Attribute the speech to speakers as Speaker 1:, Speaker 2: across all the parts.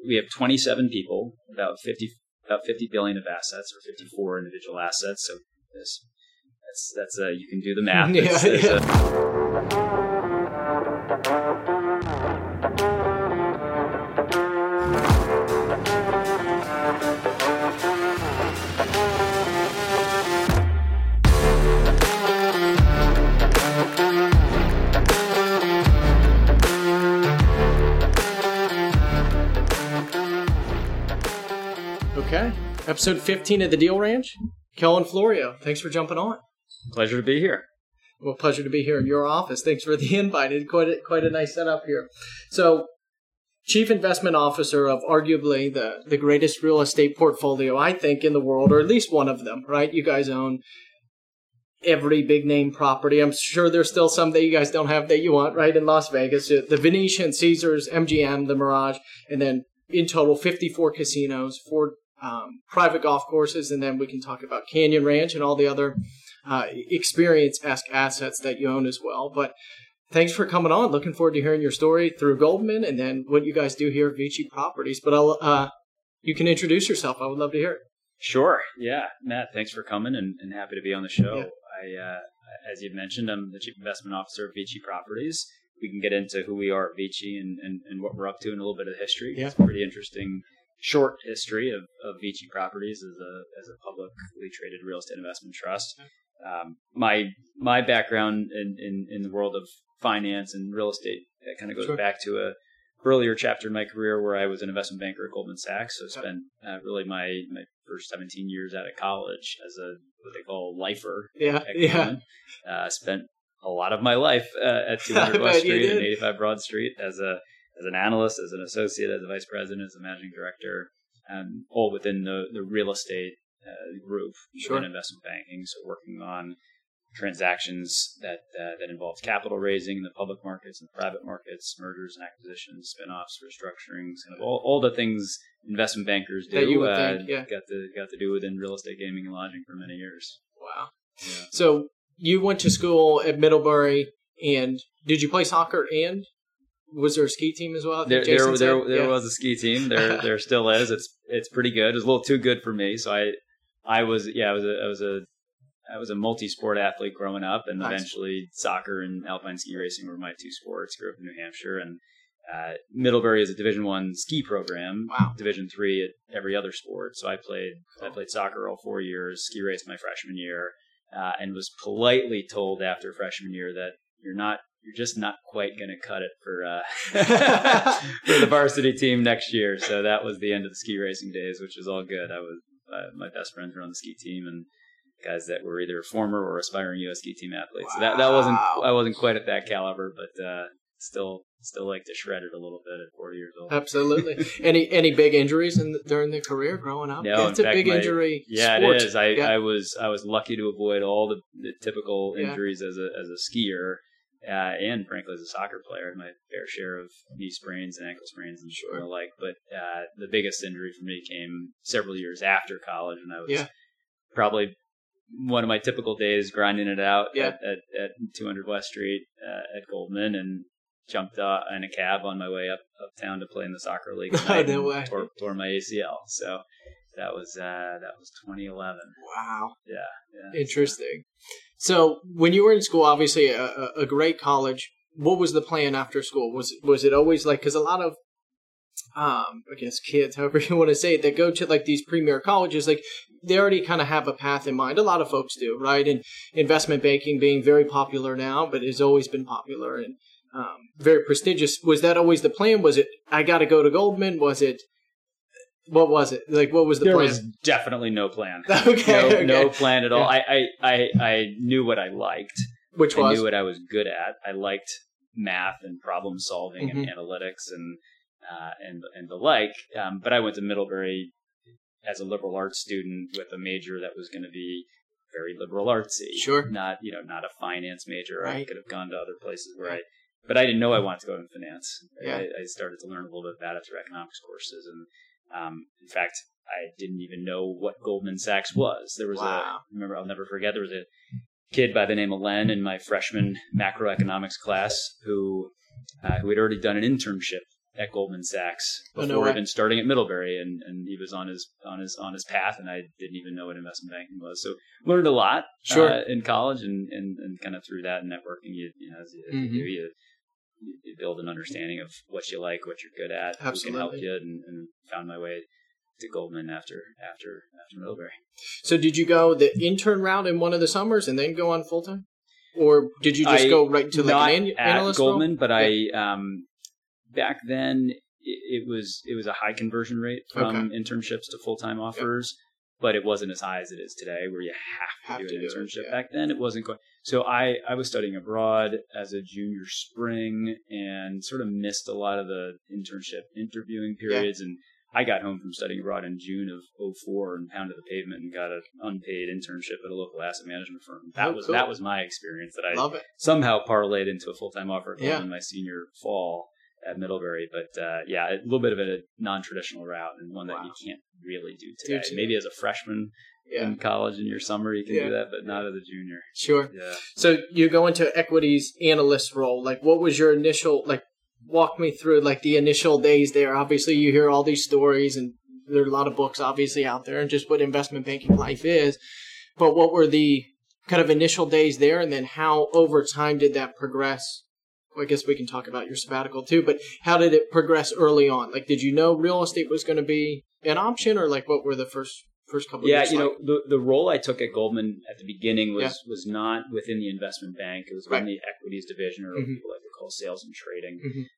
Speaker 1: we have 27 people, about 50 billion of assets, or 54 individual assets. So that's you can do the math.
Speaker 2: Okay. Episode 15 of The Deal Ranch. Kellen Florio, thanks for jumping on.
Speaker 1: Pleasure to be here.
Speaker 2: Well, pleasure to be here in your office. Thanks for the invite. It's quite a nice setup here. So, Chief Investment Officer of arguably the greatest real estate portfolio, I think, in the world, or at least one of them, right? You guys own every big name property. I'm sure there's still some that you guys don't have that you want, right? In Las Vegas, the Venetian, Caesars, MGM, the Mirage, and then in total 54 casinos, 4 private golf courses, and then we can talk about Canyon Ranch and all the other experience-esque assets that you own as well. But thanks for coming on. Looking forward to hearing your story through Goldman and then what you guys do here at Vici Properties. But you can introduce yourself. I would love to hear it.
Speaker 1: Sure. Yeah. Matt, thanks for coming and happy to be on the show.
Speaker 2: Yeah.
Speaker 1: As you mentioned, I'm the Chief Investment Officer of Vici Properties. We can get into who we are at Vici and what we're up to and a little bit of the history.
Speaker 2: Yeah.
Speaker 1: It's a pretty interesting short history of Vici Properties as a publicly traded real estate investment trust. My background in the world of finance and real estate kind of goes back to a earlier chapter in my career where I was an investment banker at Goldman Sachs. So I spent really my first 17 years out of college as what they call lifer. Spent a lot of my life at 200 West Street and 85 Broad Street as an analyst, as an associate, as a vice president, as a managing director, all within the real estate group within investment banking. So working on transactions that involves capital raising in the public markets and the private markets, mergers and acquisitions, spinoffs, restructurings, kind of all the things investment bankers do.
Speaker 2: That you would think,
Speaker 1: got to do within real estate, gaming, and lodging for many years.
Speaker 2: Wow.
Speaker 1: Yeah.
Speaker 2: So you went to school at Middlebury, and did you play soccer and was there a ski team as well?
Speaker 1: There was a ski team. There still is. It's pretty good. It was a little too good for me. So I was a multi-sport athlete growing up, and eventually soccer and alpine ski racing were my two sports. Grew up in New Hampshire, and Middlebury is a Division I ski program.
Speaker 2: Wow.
Speaker 1: Division III at every other sport. So I played soccer all 4 years. Ski raced my freshman year, and was politely told after freshman year that you're just not quite going to cut it for for the varsity team next year. So that was the end of the ski racing days, which was all good. I was my best friends were on the ski team and guys that were either former or aspiring U.S. ski team athletes.
Speaker 2: Wow.
Speaker 1: So I wasn't quite at that caliber, but still like to shred it a little bit at 40 years old.
Speaker 2: Absolutely. Any big injuries during the career growing up?
Speaker 1: No,
Speaker 2: it's a big injury.
Speaker 1: Yeah,
Speaker 2: sport.
Speaker 1: it is. I was lucky to avoid all the typical injuries as a skier. And frankly, as a soccer player, I had my fair share of knee sprains and ankle sprains and the like. But the biggest injury for me came several years after college, and I was probably one of my typical days grinding it out at 200 West Street at Goldman, and jumped in a cab on my way uptown to play in the soccer league.
Speaker 2: No way.
Speaker 1: Tore my ACL. So that was 2011.
Speaker 2: Wow.
Speaker 1: Yeah.
Speaker 2: Interesting. So when you were in school, obviously a great college, what was the plan after school? Was it always like, because a lot of, I guess kids, however you want to say it, that go to like these premier colleges, like they already kind of have a path in mind. A lot of folks do, right? And investment banking being very popular now, but has always been popular and very prestigious. Was that always the plan? Was it, I got to go to Goldman? What was it? Like, what was the plan?
Speaker 1: There was definitely no plan.
Speaker 2: Okay.
Speaker 1: No plan at all. I knew what I liked.
Speaker 2: Which was?
Speaker 1: I knew what I was good at. I liked math and problem solving and analytics and the like. But I went to Middlebury as a liberal arts student with a major that was going to be very liberal artsy.
Speaker 2: Sure.
Speaker 1: Not a finance major.
Speaker 2: Right.
Speaker 1: I could have gone to other places but I didn't know I wanted to go into finance.
Speaker 2: Yeah.
Speaker 1: I started to learn a little bit about it through economics courses, and in fact, I didn't even know what Goldman Sachs was. There was I'll never forget, there was a kid by the name of Len in my freshman macroeconomics class who had already done an internship at Goldman Sachs
Speaker 2: Oh, no
Speaker 1: before
Speaker 2: way.
Speaker 1: even starting at Middlebury, and he was on his path, and I didn't even know what investment banking was. So learned a lot
Speaker 2: Sure.
Speaker 1: in college, and kind of through that networking, as you
Speaker 2: Mm-hmm.
Speaker 1: do, you build an understanding of what you like, what you're good at, who can help
Speaker 2: Absolutely.
Speaker 1: you, and found my way to Goldman after Middlebury.
Speaker 2: So did you go the intern route in one of the summers and then go on full time, or did you just go right to
Speaker 1: not
Speaker 2: like an
Speaker 1: at
Speaker 2: analyst
Speaker 1: Goldman,
Speaker 2: role?
Speaker 1: but I back then it was a high conversion rate from internships to full time offers, but it wasn't as high as it is today, where you have to do an internship. Back then, it wasn't quite. So I was studying abroad as a junior spring and sort of missed a lot of the internship interviewing periods. And I got home from studying abroad in June of 2004 and pounded the pavement and got an unpaid internship at a local asset management firm. That was my experience that I somehow parlayed into a full time offer in my senior fall at Middlebury. But a little bit of a non-traditional route, and one that you can't really do today. Maybe as a freshman in college in your summer you can do that, but not as a junior.
Speaker 2: Sure.
Speaker 1: Yeah.
Speaker 2: So you go into equities analyst role. Like, what was your initial, walk me through the initial days there? Obviously you hear all these stories, and there are a lot of books obviously out there, and just what investment banking life is. But what were the kind of initial days there, and then how over time did that progress? Well, I guess we can talk about your sabbatical too, but how did it progress early on? Did you know real estate was going to be an option, or what were the first couple of years?
Speaker 1: The role I took at Goldman at the beginning was not within the investment bank. It was within the equities division, or what people like to call sales and trading.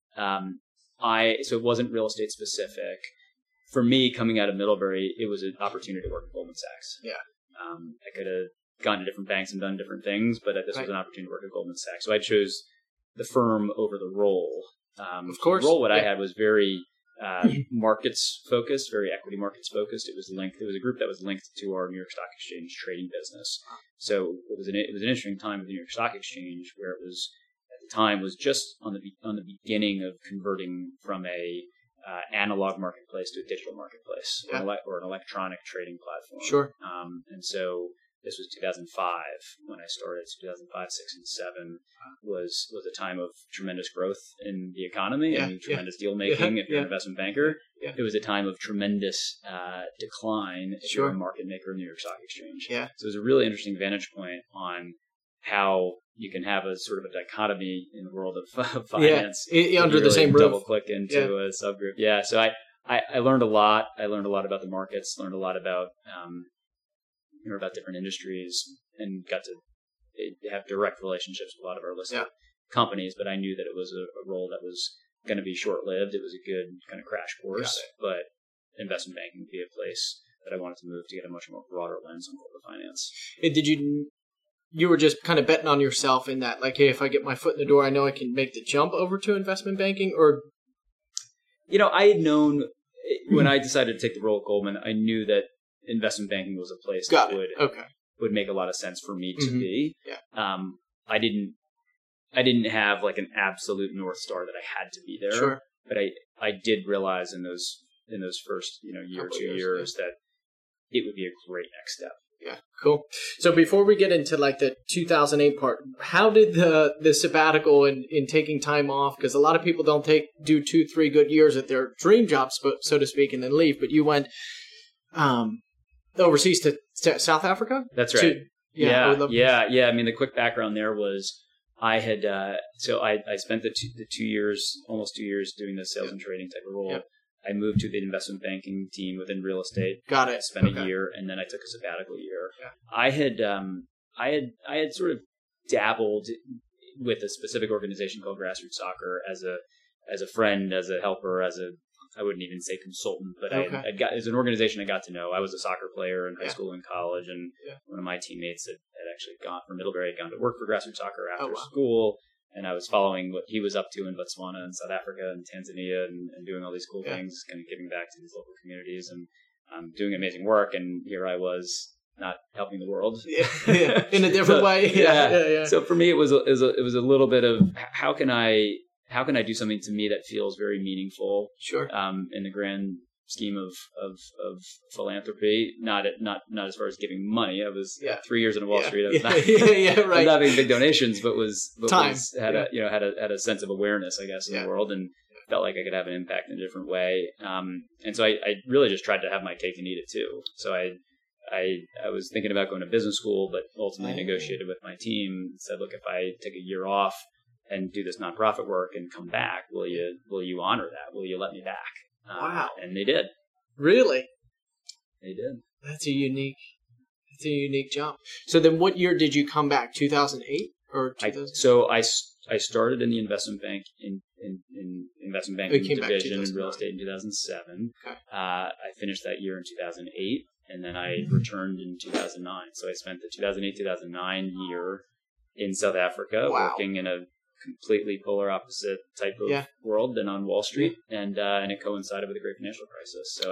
Speaker 1: So it wasn't real estate specific. For me, coming out of Middlebury, it was an opportunity to work at Goldman Sachs. I could have gone to different banks and done different things, but this was an opportunity to work at Goldman Sachs. So I chose the firm over the role.
Speaker 2: Of course.
Speaker 1: The role I had was very markets focused, very equity markets focused. It was a group that was linked to our New York Stock Exchange trading business. So it was an interesting time with the New York Stock Exchange, where it was at the time was just on the beginning of converting from a analog marketplace to a digital marketplace, or an electronic trading platform.
Speaker 2: Sure.
Speaker 1: And so this was 2005 when I started. So 2005, 6, and 7 was a time of tremendous growth in the economy and tremendous deal making. If you're an investment banker, it was a time of tremendous decline if you're a market maker in the New York Stock Exchange. So it was a really interesting vantage point on how you can have a sort of a dichotomy in the world of finance
Speaker 2: under the same roof.
Speaker 1: Double click into a subgroup. So I learned a lot. I learned a lot about the markets. Learned a lot about about different industries, and got to have direct relationships with a lot of our listed companies. But I knew that it was a role that was going to be short-lived. It was a good kind of crash course, but investment banking would be a place that I wanted to move to get a much more broader lens on corporate finance.
Speaker 2: And did you were just kind of betting on yourself in that, hey, if I get my foot in the door, I know I can make the jump over to investment banking? Or,
Speaker 1: I had known when I decided to take the role at Goldman, I knew that investment banking was a place that would make a lot of sense for me to be. I didn't have an absolute North Star that I had to be there, but I did realize in those first year or 2 years that it would be a great next step.
Speaker 2: Yeah, cool. So before we get into the 2008 part, how did the sabbatical and in taking time off? Because a lot of people don't do 2-3 good years at their dream jobs, so to speak, and then leave. But you went overseas to South Africa?
Speaker 1: That's right. Yeah. I mean, the quick background there was I had I spent the 2 years, almost 2 years, doing the sales and trading type of role. I moved to the investment banking team within real estate.
Speaker 2: Got it.
Speaker 1: Spent a year, and then I took a sabbatical year. I had sort of dabbled with a specific organization called Grassroots Soccer as a friend, as a helper, I wouldn't even say consultant, but as an organization I got to know. I was a soccer player in high school and college, and one of my teammates had actually gone from Middlebury, had gone to work for Grassroots Soccer after school, and I was following what he was up to in Botswana and South Africa and Tanzania and doing all these cool things, kind of giving back to these local communities and doing amazing work. And here I was, not helping the world
Speaker 2: in a different way.
Speaker 1: So for me, it was a little bit of how can I do something to me that feels very meaningful?
Speaker 2: Sure.
Speaker 1: In the grand scheme of philanthropy, not as far as giving money. I was 3 years in Wall Street. I was not,
Speaker 2: right.
Speaker 1: not having big donations, but
Speaker 2: time.
Speaker 1: had a sense of awareness, I guess, in the world. And felt like I could have an impact in a different way. And so I really just tried to have my cake and eat it too. So I was thinking about going to business school, but ultimately negotiated with my team and said, look, if I take a year off and do this nonprofit work and come back, will you honor that? Will you let me back?
Speaker 2: Wow.
Speaker 1: And they did.
Speaker 2: Really?
Speaker 1: They did.
Speaker 2: That's a unique jump. So then what year did you come back? 2008 or 2000?
Speaker 1: So I started in the investment bank in investment banking division in real estate in 2007.
Speaker 2: Okay.
Speaker 1: I finished that year in 2008, and then I returned in 2009. So I spent the 2008-2009 year in South Africa, working in a completely polar opposite type of world than on Wall Street, and it coincided with the great financial crisis. So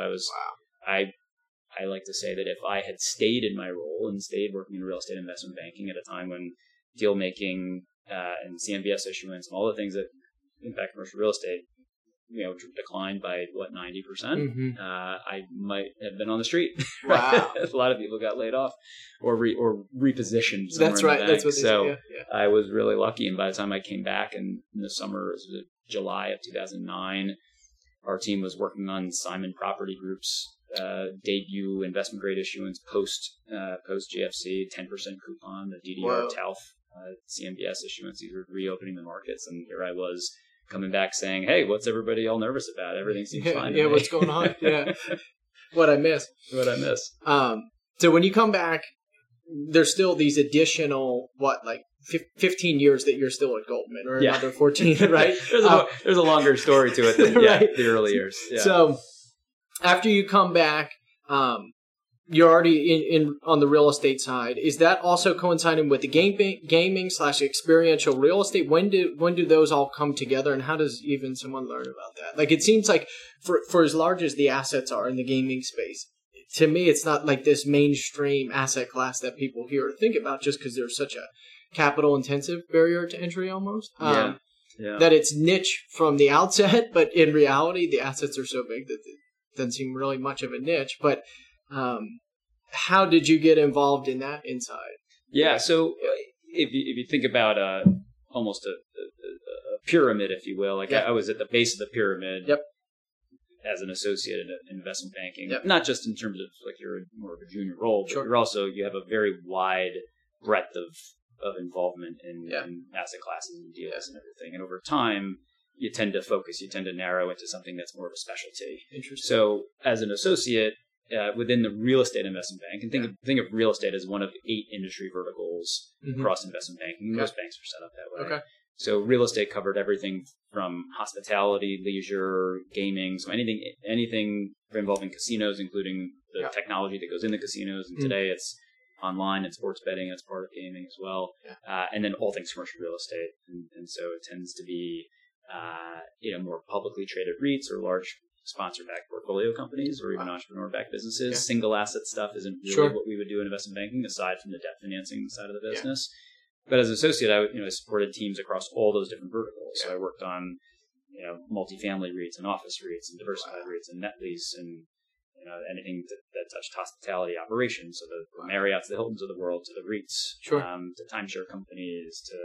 Speaker 1: I like to say that if I had stayed in my role and stayed working in real estate investment banking at a time when deal making and CMBS issuance and all the things that impact commercial real estate, declined by 90%. I might have been on the street.
Speaker 2: Wow.
Speaker 1: A lot of people got laid off or repositioned.
Speaker 2: That's right.
Speaker 1: That's
Speaker 2: what they
Speaker 1: so
Speaker 2: say.
Speaker 1: I was really lucky, and by the time I came back in the summer, it was July of 2009, our team was working on Simon Property Group's debut investment grade issuance post GFC, 10% coupon, the DDR TALF CMBS issuance. These were reopening the markets, and here I was coming back saying, "Hey, what's everybody all nervous about? Everything seems fine."
Speaker 2: Yeah, what's going on? Yeah, what I miss. So when you come back, there's still these additional 15 years that you're still at Goldman, or another 14, right?
Speaker 1: There's a longer story to it than the early years. Yeah.
Speaker 2: So after you come back, you're already in on the real estate side. Is that also coinciding with the gaming / experiential real estate? When do those all come together, and how does even someone learn about that? Like, it seems like for as large as the assets are in the gaming space, to me, it's not like this mainstream asset class that people hear or think about, just because there's such a capital intensive barrier to entry almost. That it's niche from the outset, but in reality, the assets are so big that it doesn't seem really much of a niche. But how did you get involved in that inside?
Speaker 1: Yeah, so if you think about almost a pyramid, if you will, I was at the base of the pyramid as an associate in investment banking, not just in terms of you're more of a junior role, but you have a very wide breadth of involvement in asset classes and deals and everything. And over time, you tend to narrow into something that's more of a specialty.
Speaker 2: Interesting.
Speaker 1: So as an associate within the real estate investment bank, and think of real estate as one of 8 industry verticals across investment banking. Most banks are set up that way.
Speaker 2: Okay.
Speaker 1: So real estate covered everything from hospitality, leisure, gaming, so anything involving casinos, including the technology that goes in the casinos. And today it's online and sports betting. It's part of gaming as well. And then all things commercial real estate. And so it tends to be more publicly traded REITs or large sponsor-backed portfolio companies, or even entrepreneur-backed businesses. Single asset stuff isn't really what we would do in investment banking, aside from the debt financing side of the business. But as an associate, I supported teams across all those different verticals. So I worked on multifamily REITs and office REITs and diversified REITs and net lease and anything that touched hospitality operations. So the Marriotts, the Hiltons of the world, to the REITs, to timeshare companies, to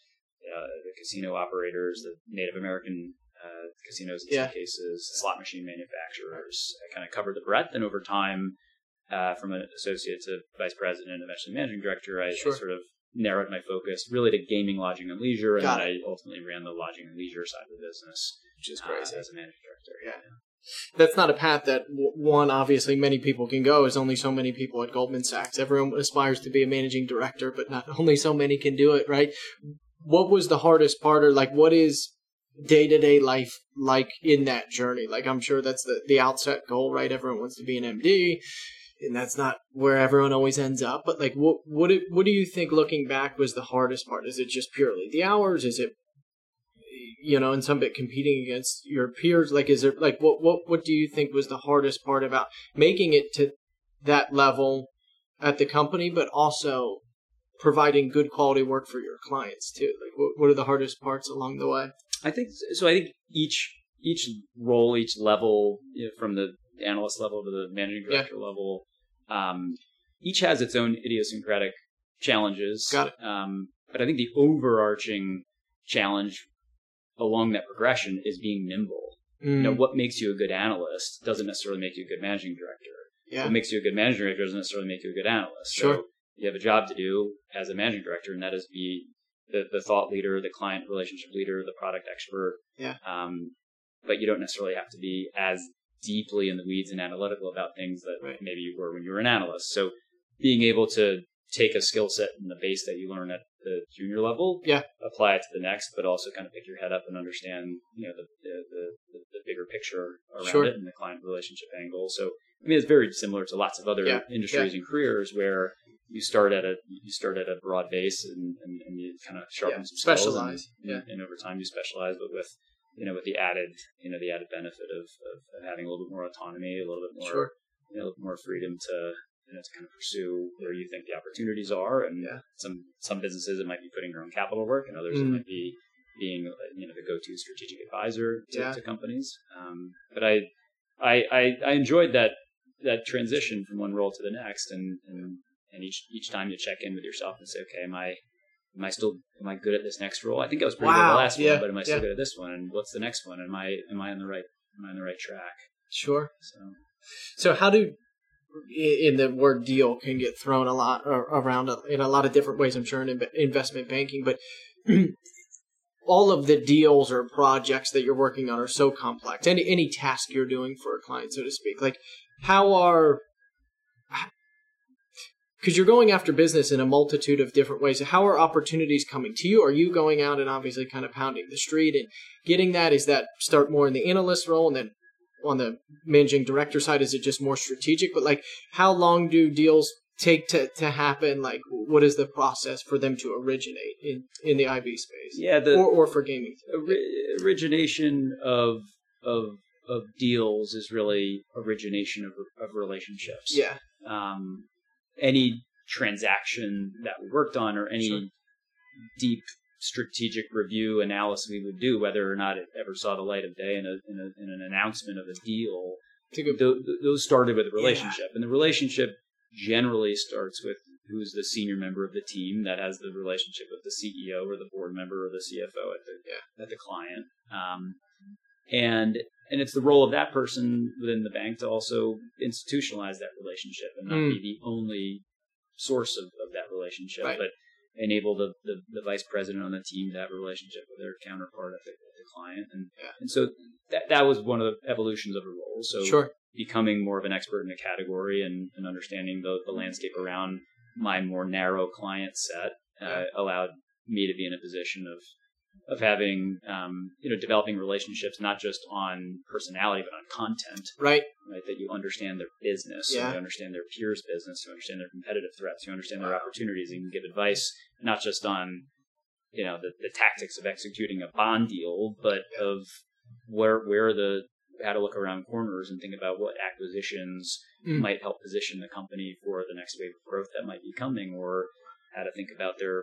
Speaker 1: the casino operators, the Native American casinos in some cases, slot machine manufacturers. I kind of covered the breadth, and over time, from an associate to vice president and eventually managing director, I sort of narrowed my focus really to gaming, lodging, and leisure, and then I ultimately ran the lodging and leisure side of the business,
Speaker 2: which is crazy,
Speaker 1: as a managing director.
Speaker 2: That's not a path that obviously many people can go. There's only so many people at Goldman Sachs. Everyone aspires to be a managing director, but not only so many can do it, right? What was the hardest part, or what is day-to-day life like in that journey? I'm sure that's the outset goal, right? Everyone wants to be an MD, and that's not where everyone always ends up. But what do you think, looking back, was the hardest part? Is it just purely the hours? Is it, in some bit competing against your peers? Is there what do you think was the hardest part about making it to that level at the company, but also providing good quality work for your clients too? What are the hardest parts along the way?
Speaker 1: I think each role, each level, from the analyst level to the managing director level, each has its own idiosyncratic challenges.
Speaker 2: Got it.
Speaker 1: But I think the overarching challenge along that progression is being nimble. You know, what makes you a good analyst doesn't necessarily make you a good managing director.
Speaker 2: Yeah.
Speaker 1: What makes you a good managing director doesn't necessarily make you a good analyst.
Speaker 2: Sure.
Speaker 1: So you have a job to do as a managing director, and that is be the thought leader, the client relationship leader, the product expert.
Speaker 2: Yeah.
Speaker 1: But you don't necessarily have to be as deeply in the weeds and analytical about things that
Speaker 2: Right.
Speaker 1: maybe you were when you were an analyst. So being able to take a skill set and the base that you learn at the junior level,
Speaker 2: Yeah.
Speaker 1: apply it to the next, but also kind of pick your head up and understand, you know, the bigger picture around
Speaker 2: Sure.
Speaker 1: it and the client relationship angle. So, I mean, it's very similar to lots of other
Speaker 2: Yeah.
Speaker 1: industries and careers where you start at a broad base and you kind of sharpen some skills
Speaker 2: Specialize.
Speaker 1: and over time you specialize, but with the added benefit of having a little bit more autonomy, a little bit more,
Speaker 2: Sure.
Speaker 1: a little more freedom to kind of pursue where you think the opportunities are. And
Speaker 2: Yeah.
Speaker 1: some businesses, it might be putting your own capital to work, and others it might be being, the go-to strategic advisor to companies. But I enjoyed that transition from one role to the next, and each time you check in with yourself and say, okay, am I good at this next role? I think I was pretty good at the last one, but am I still good at this one? And what's the next one? Am I on the right track?
Speaker 2: Sure.
Speaker 1: So
Speaker 2: how do, in the word deal can get thrown a lot around in a lot of different ways, I'm sure, in investment banking, but all of the deals or projects that you're working on are so complex. Any task you're doing for a client, so to speak, like because you're going after business in a multitude of different ways. How are opportunities coming to you? Are you going out and obviously kind of pounding the street and getting that? Is that start more in the analyst role, and then on the managing director side, is it just more strategic? But like, how long do deals take to happen? Like, what is the process for them to originate in the IB space?
Speaker 1: Yeah,
Speaker 2: or for gaming.
Speaker 1: Origination of deals is really origination of relationships.
Speaker 2: Yeah.
Speaker 1: Any transaction that we worked on, or any deep strategic review analysis we would do, whether or not it ever saw the light of day in an announcement of a deal, those started with a relationship. And the relationship generally starts with who's the senior member of the team that has the relationship with the CEO or the board member or the CFO at the client. And it's the role of that person within the bank to also institutionalize that relationship and not be the only source of that relationship, but enable the vice president on the team to have a relationship with their counterpart at the client. And so that was one of the evolutions of the role. So becoming more of an expert in a category and understanding the landscape around my more narrow client set allowed me to be in a position of having, developing relationships, not just on personality, but on content, right? That you understand their business, you understand their peers' business, you understand their competitive threats, you understand their opportunities, and you can give advice, not just on, the tactics of executing a bond deal, but of how to look around corners and think about what acquisitions might help position the company for the next wave of growth that might be coming, or how to think about their,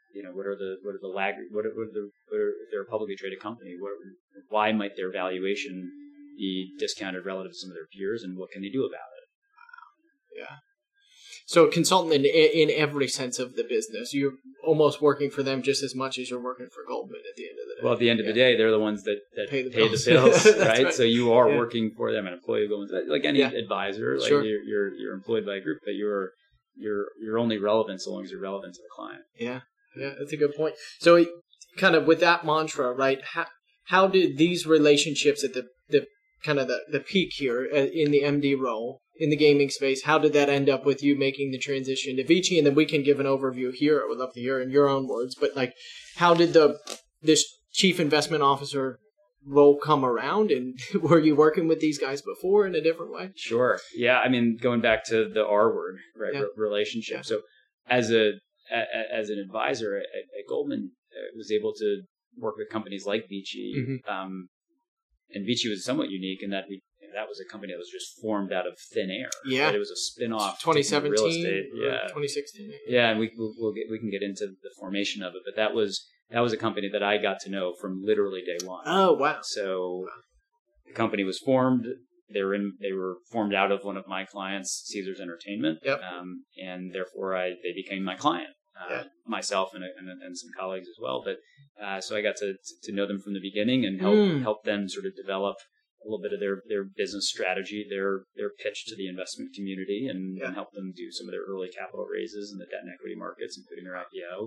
Speaker 1: if they're a publicly traded company, why might their valuation be discounted relative to some of their peers, and what can they do about it?
Speaker 2: Yeah. So a consultant in every sense of the business, you're almost working for them just as much as you're working for Goldman at the end of the day.
Speaker 1: Well, at the end of the day, they're the ones that pay the bills, right? So you are working for them, an employee of Goldman, like any advisor, like you're employed by a group, but you're only relevant so long as you're relevant to the client.
Speaker 2: Yeah. Yeah, that's a good point. So kind of with that mantra, right, how did these relationships at the peak here in the MD role, in the gaming space, how did that end up with you making the transition to Vici? And then we can give an overview here. I would love to hear in your own words. But like, how did this chief investment officer role come around? And were you working with these guys before in a different way?
Speaker 1: Sure. Yeah. I mean, going back to the R word, right? Yeah. Relationship. Yeah. So as an advisor at Goldman, was able to work with companies like Vici. And Vici was somewhat unique in that that was a company that was just formed out of thin air. Yeah. Right? It was a spin-off.
Speaker 2: 2017,
Speaker 1: real estate. Yeah.
Speaker 2: 2016.
Speaker 1: Yeah, and we can get into the formation of it, but that was a company that I got to know from literally day one.
Speaker 2: Oh, wow.
Speaker 1: So the company was formed. They were formed out of one of my clients, Caesars Entertainment.
Speaker 2: Yep.
Speaker 1: And therefore they became my client. myself and some colleagues as well. But so I got to know them from the beginning and help them sort of develop a little bit of their business strategy, their pitch to the investment community, and help them do some of their early capital raises in the debt and equity markets, including their IPO.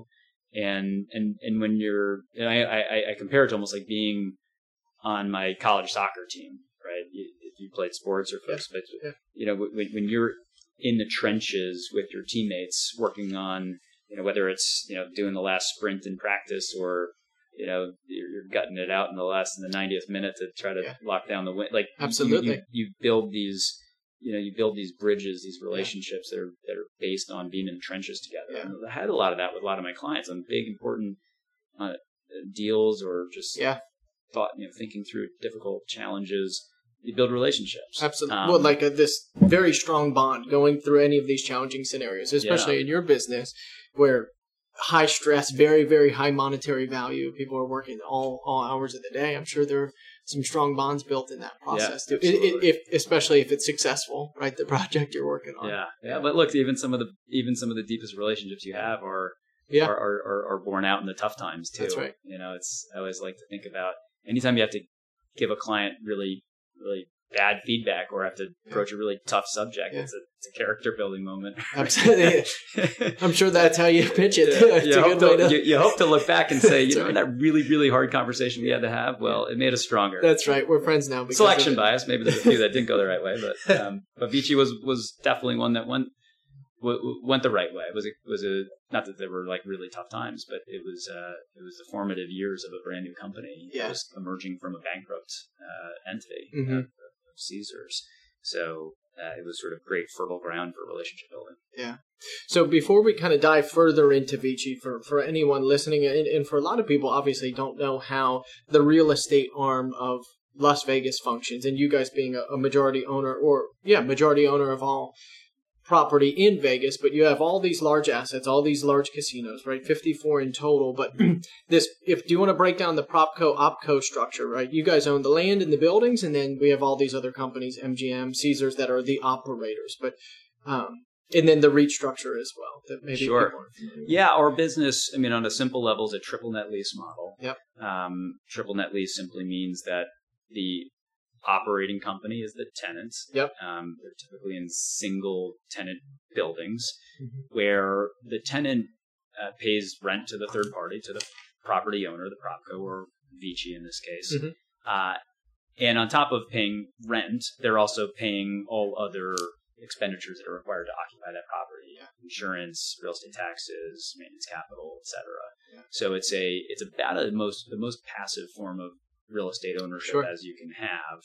Speaker 1: And when you're, I compare it to almost like being on my college soccer team, right? If you played sports or folks, but when you're in the trenches with your teammates working on, whether it's, doing the last sprint in practice or, you're gutting it out in the 90th minute to try to lock down the win. Like
Speaker 2: absolutely,
Speaker 1: you build these, you build these bridges, these relationships that are based on being in the trenches together. And I had a lot of that with a lot of my clients on big, important deals or just thinking through difficult challenges. You build relationships.
Speaker 2: Absolutely. Well, this very strong bond going through any of these challenging scenarios, especially in your business where high stress, very, very high monetary value. People are working all hours of the day. I'm sure there are some strong bonds built in that process too. Especially if it's successful, right? The project you're working on.
Speaker 1: Yeah. But look, even some of the deepest relationships you have are born out in the tough times too.
Speaker 2: That's right.
Speaker 1: I always like to think about anytime you have to give a client really, really bad feedback or have to approach a really tough subject. It's a character building moment.
Speaker 2: Absolutely. I'm sure that's how you pitch it.
Speaker 1: You hope to look back and say, that really, really hard conversation we had to have, well, it made us stronger.
Speaker 2: That's right. We're friends now.
Speaker 1: Selection bias. Maybe there's a few that didn't go the right way, but Vici was definitely one that went the right way. It was not that there were like really tough times, but it was the formative years of a brand new company just emerging from a bankrupt entity of Caesars. So it was sort of great fertile ground for relationship building.
Speaker 2: Yeah. So before we kind of dive further into Vici, for anyone listening, and for a lot of people obviously don't know how the real estate arm of Las Vegas functions, and you guys being a majority owner of all property in Vegas, but you have all these large assets, all these large casinos, right? 54 in total. But do you want to break down the PropCo-OpCo structure, right? You guys own the land and the buildings, and then we have all these other companies, MGM, Caesars, that are the operators. But and then the REIT structure as well. That maybe
Speaker 1: sure. Yeah, our business, on a simple level, is a triple net lease model.
Speaker 2: Yep.
Speaker 1: Triple net lease simply means that the operating company is the tenant.
Speaker 2: Yep.
Speaker 1: They're typically in single tenant buildings where the tenant pays rent to the third party, to the property owner, the PropCo or Vici in this case. And on top of paying rent, they're also paying all other expenditures that are required to occupy that property. Insurance, real estate taxes, maintenance capital, etc. So it's about the most passive form of real estate ownership as you can have.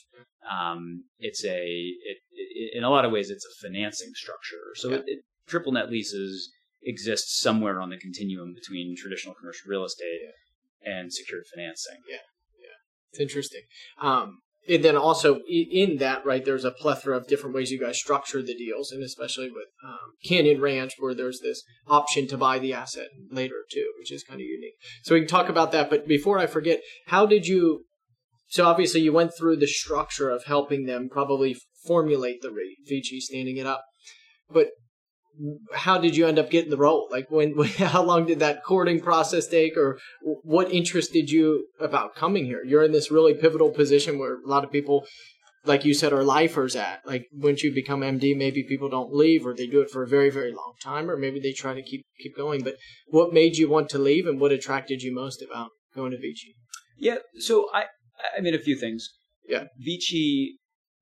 Speaker 1: In a lot of ways, it's a financing structure. So triple net leases exist somewhere on the continuum between traditional commercial real estate and secured financing.
Speaker 2: It's interesting. And then also in that, right, there's a plethora of different ways you guys structure the deals, and especially with Canyon Ranch, where there's this option to buy the asset later too, which is kind of unique. So we can talk about that. But before I forget, how did you... So obviously you went through the structure of helping them probably formulate the REIT, Vici standing it up. But how did you end up getting the role? Like how long did that courting process take, or what interested you about coming here? You're in this really pivotal position where a lot of people, like you said, are lifers at. Like once you become MD, maybe people don't leave, or they do it for a very, very long time, or maybe they try to keep going. But what made you want to leave, and what attracted you most about going to Vici?
Speaker 1: Yeah, so I a few things.
Speaker 2: Yeah.
Speaker 1: Vici,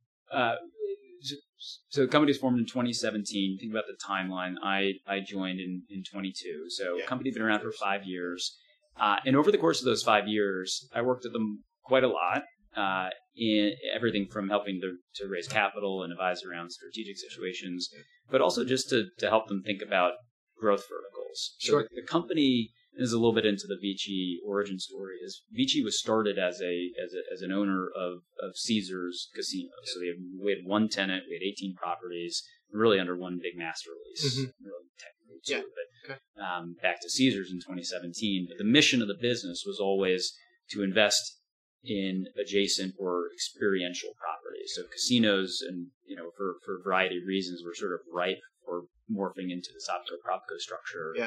Speaker 1: so the company was formed in 2017. Think about the timeline. I joined in 22. So the company had been around for 5 years. And over the course of those 5 years, I worked with them quite a lot in everything from helping to raise capital and advise around strategic situations, but also just to help them think about growth verticals. So the company... This is a little bit into the Vici origin story. Vici was started as an owner of Caesars casinos. So we had one tenant, we had 18 properties, really under one big master lease. Really technically two, but back to Caesars in 2017. But the mission of the business was always to invest in adjacent or experiential properties. So casinos, and for a variety of reasons, were sort of ripe for morphing into this OpCo-PropCo structure.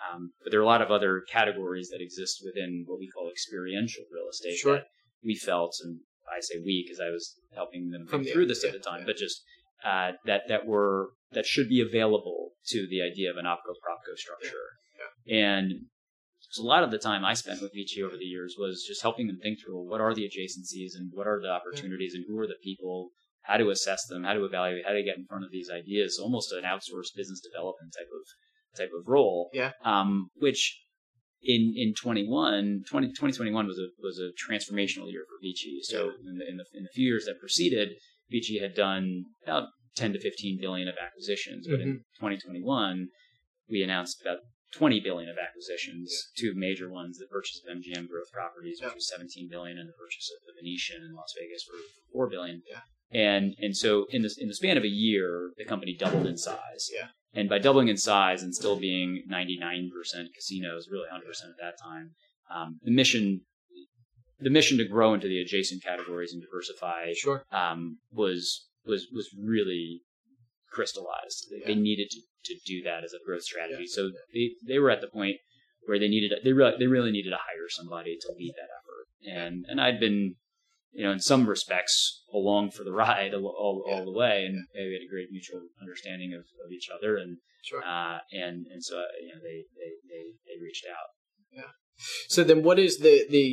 Speaker 1: But there are a lot of other categories that exist within what we call experiential real estate
Speaker 2: Sure.
Speaker 1: that we felt, and I say we because I was helping them think through this at the time, but just that should be available to the idea of an OpCo-PropCo structure. And so a lot of the time I spent with Vici over the years was just helping them think through what are the adjacencies and what are the opportunities and who are the people, how to assess them, how to evaluate, how to get in front of these ideas. Almost an outsourced business development type of role.
Speaker 2: Yeah.
Speaker 1: Which in 2021 was a transformational year for Vici. So in the few years that preceded, Vici had done about 10 to 15 billion of acquisitions, but in 2021 we announced about 20 billion of acquisitions, two major ones, the purchase of MGM Growth Properties, which was 17 billion, and the purchase of the Venetian in Las Vegas for 4 billion. And so in the span of a year, the company doubled in size. And by doubling in size and still being 99% casinos, really 100% at that time, the mission to grow into the adjacent categories and diversify was really crystallized. They needed to do that as a growth strategy. So they were at the point where they really needed to hire somebody to lead that effort. And I'd been, in some respects along for the ride all the way, and we had a great mutual understanding of each other. And and so they reached out.
Speaker 2: So then, what is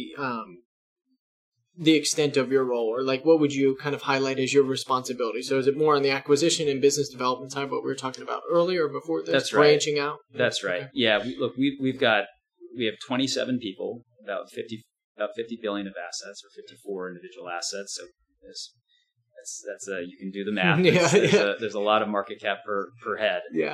Speaker 2: the extent of your role, or like what would you kind of highlight as your responsibility? So is it more on the acquisition and business development side, what we were talking about earlier before this?
Speaker 1: That's right.
Speaker 2: Branching out?
Speaker 1: That's right. Okay. Yeah. We have 27 people, about 50 billion of assets, or 54 individual assets. So that's you can do the math. There's a lot of market cap per head.
Speaker 2: Yeah.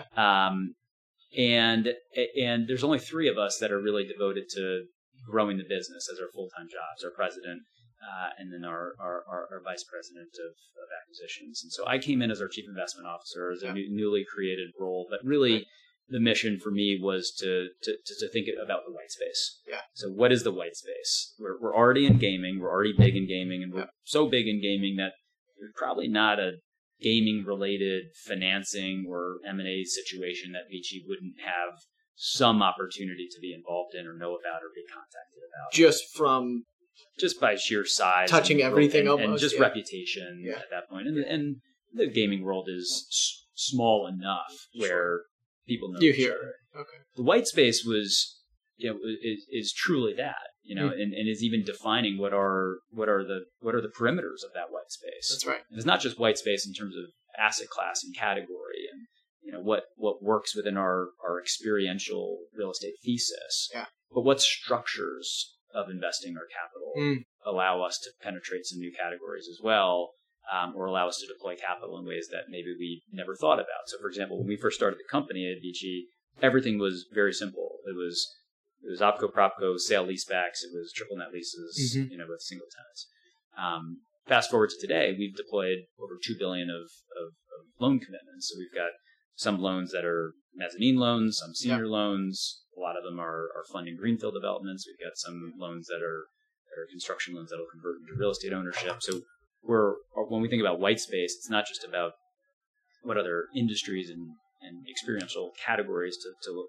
Speaker 1: And there's only 3 of us that are really devoted to growing the business as our full-time jobs, our president, and then our vice president of acquisitions. And so I came in as our chief investment officer, as a newly created role, but really the mission for me was to think about the white space. So what is the white space? We're already in gaming. We're already big in gaming, and we're so big in gaming that there's probably not a gaming-related financing or M&A situation that Vici wouldn't have some opportunity to be involved in or know about or be contacted about. Just by sheer size,
Speaker 2: touching everything,
Speaker 1: and just reputation at that point. And the gaming world is small enough where people know each other.
Speaker 2: Okay.
Speaker 1: The white space was, is truly that, and is even defining what are the perimeters of that white space.
Speaker 2: That's right.
Speaker 1: And it's not just white space in terms of asset class and category, and what works within our experiential real estate thesis, but what structures of investing our capital allow us to penetrate some new categories as well, or allow us to deploy capital in ways that maybe we never thought about. So, for example, when we first started the company at Vici, everything was very simple. It was OpCo-PropCo, sale-leasebacks. It was triple net leases, with single tenants. Fast forward to today, we've deployed over $2 billion of loan commitments. So we've got some loans that are mezzanine loans, some senior loans. A lot of them are funding greenfield developments. We've got some loans that are construction loans that will convert into real estate ownership. So when we think about white space, it's not just about what other industries and experiential categories to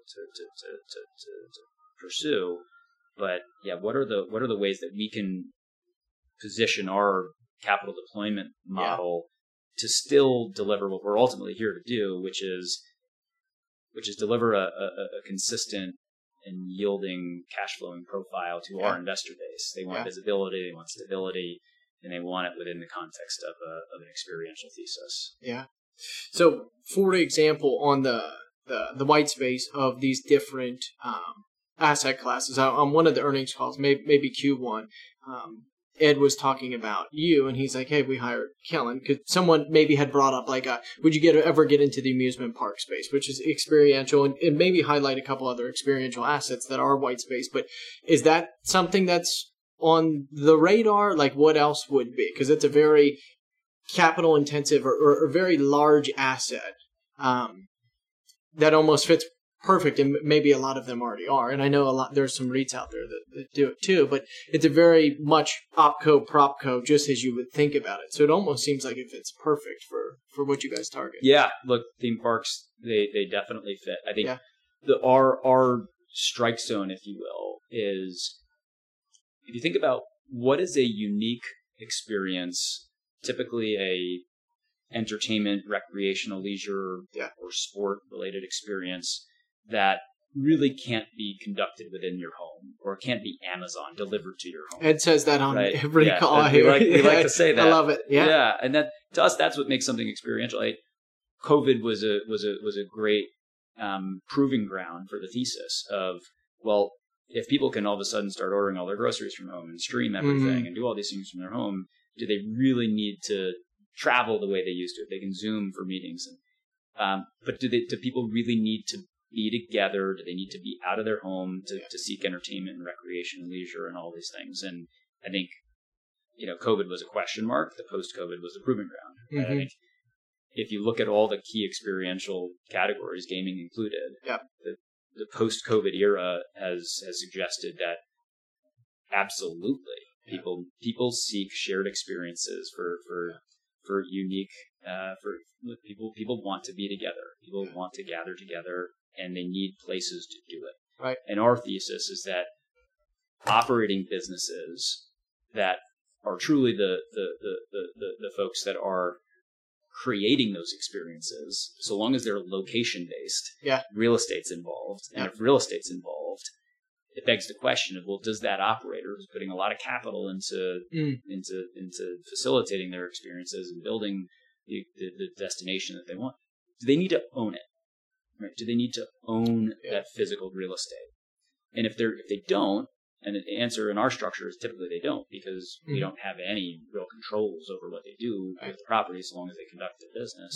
Speaker 1: pursue, but what are the ways that we can position our capital deployment model to still deliver what we're ultimately here to do, which is deliver a consistent and yielding cash flowing profile to our investor base. They want visibility, they want stability, and they want it within the context of an experiential thesis.
Speaker 2: Yeah. So, for example, on the white space of these different asset classes, on one of the earnings calls, maybe Q1, Ed was talking about you, and he's like, hey, we hired Kellen, because someone maybe had brought up, like, would you ever get into the amusement park space, which is experiential, and maybe highlight a couple other experiential assets that are white space. But is that something that's on the radar? Like, what else would be? Because it's a very capital intensive or very large asset that almost fits perfect, and maybe a lot of them already are. And I know there's some REITs out there that do it too, but it's a very much OpCo-PropCo, just as you would think about it. So it almost seems like it fits perfect for what you guys target.
Speaker 1: Yeah, look, theme parks, they definitely fit. I think our strike zone, if you will, is if you think about what is a unique experience, typically a entertainment, recreational, leisure, or sport-related experience that really can't be conducted within your home or can't be Amazon delivered to your home.
Speaker 2: Ed says that on every call
Speaker 1: we
Speaker 2: here.
Speaker 1: We like to say that.
Speaker 2: I love it. Yeah.
Speaker 1: And that to us, that's what makes something experiential. COVID was a great proving ground for the thesis of, well, if people can all of a sudden start ordering all their groceries from home and stream everything and do all these things from their home, do they really need to travel the way they used to? They can Zoom for meetings, but do people really need to be together? Do they need to be out of their home to seek entertainment and recreation and leisure and all these things? And I think, COVID was a question mark. The post-COVID was the proving ground. Mm-hmm. I think if you look at all the key experiential categories, gaming included, the post-COVID era has suggested that absolutely people seek shared experiences for unique people want to be together. People want to gather together, and they need places to do it.
Speaker 2: Right.
Speaker 1: And our thesis is that operating businesses that are truly the folks that are creating those experiences, so long as they're location-based, real estate's involved. And if real estate's involved, it begs the question of, well, does that operator who's putting a lot of capital into facilitating their experiences and building the destination that they want, do they need to own it? Right? Do they need to own that physical real estate? And if they don't, and the answer in our structure is typically they don't, because we don't have any real controls over what they do with the property so long as they conduct their business.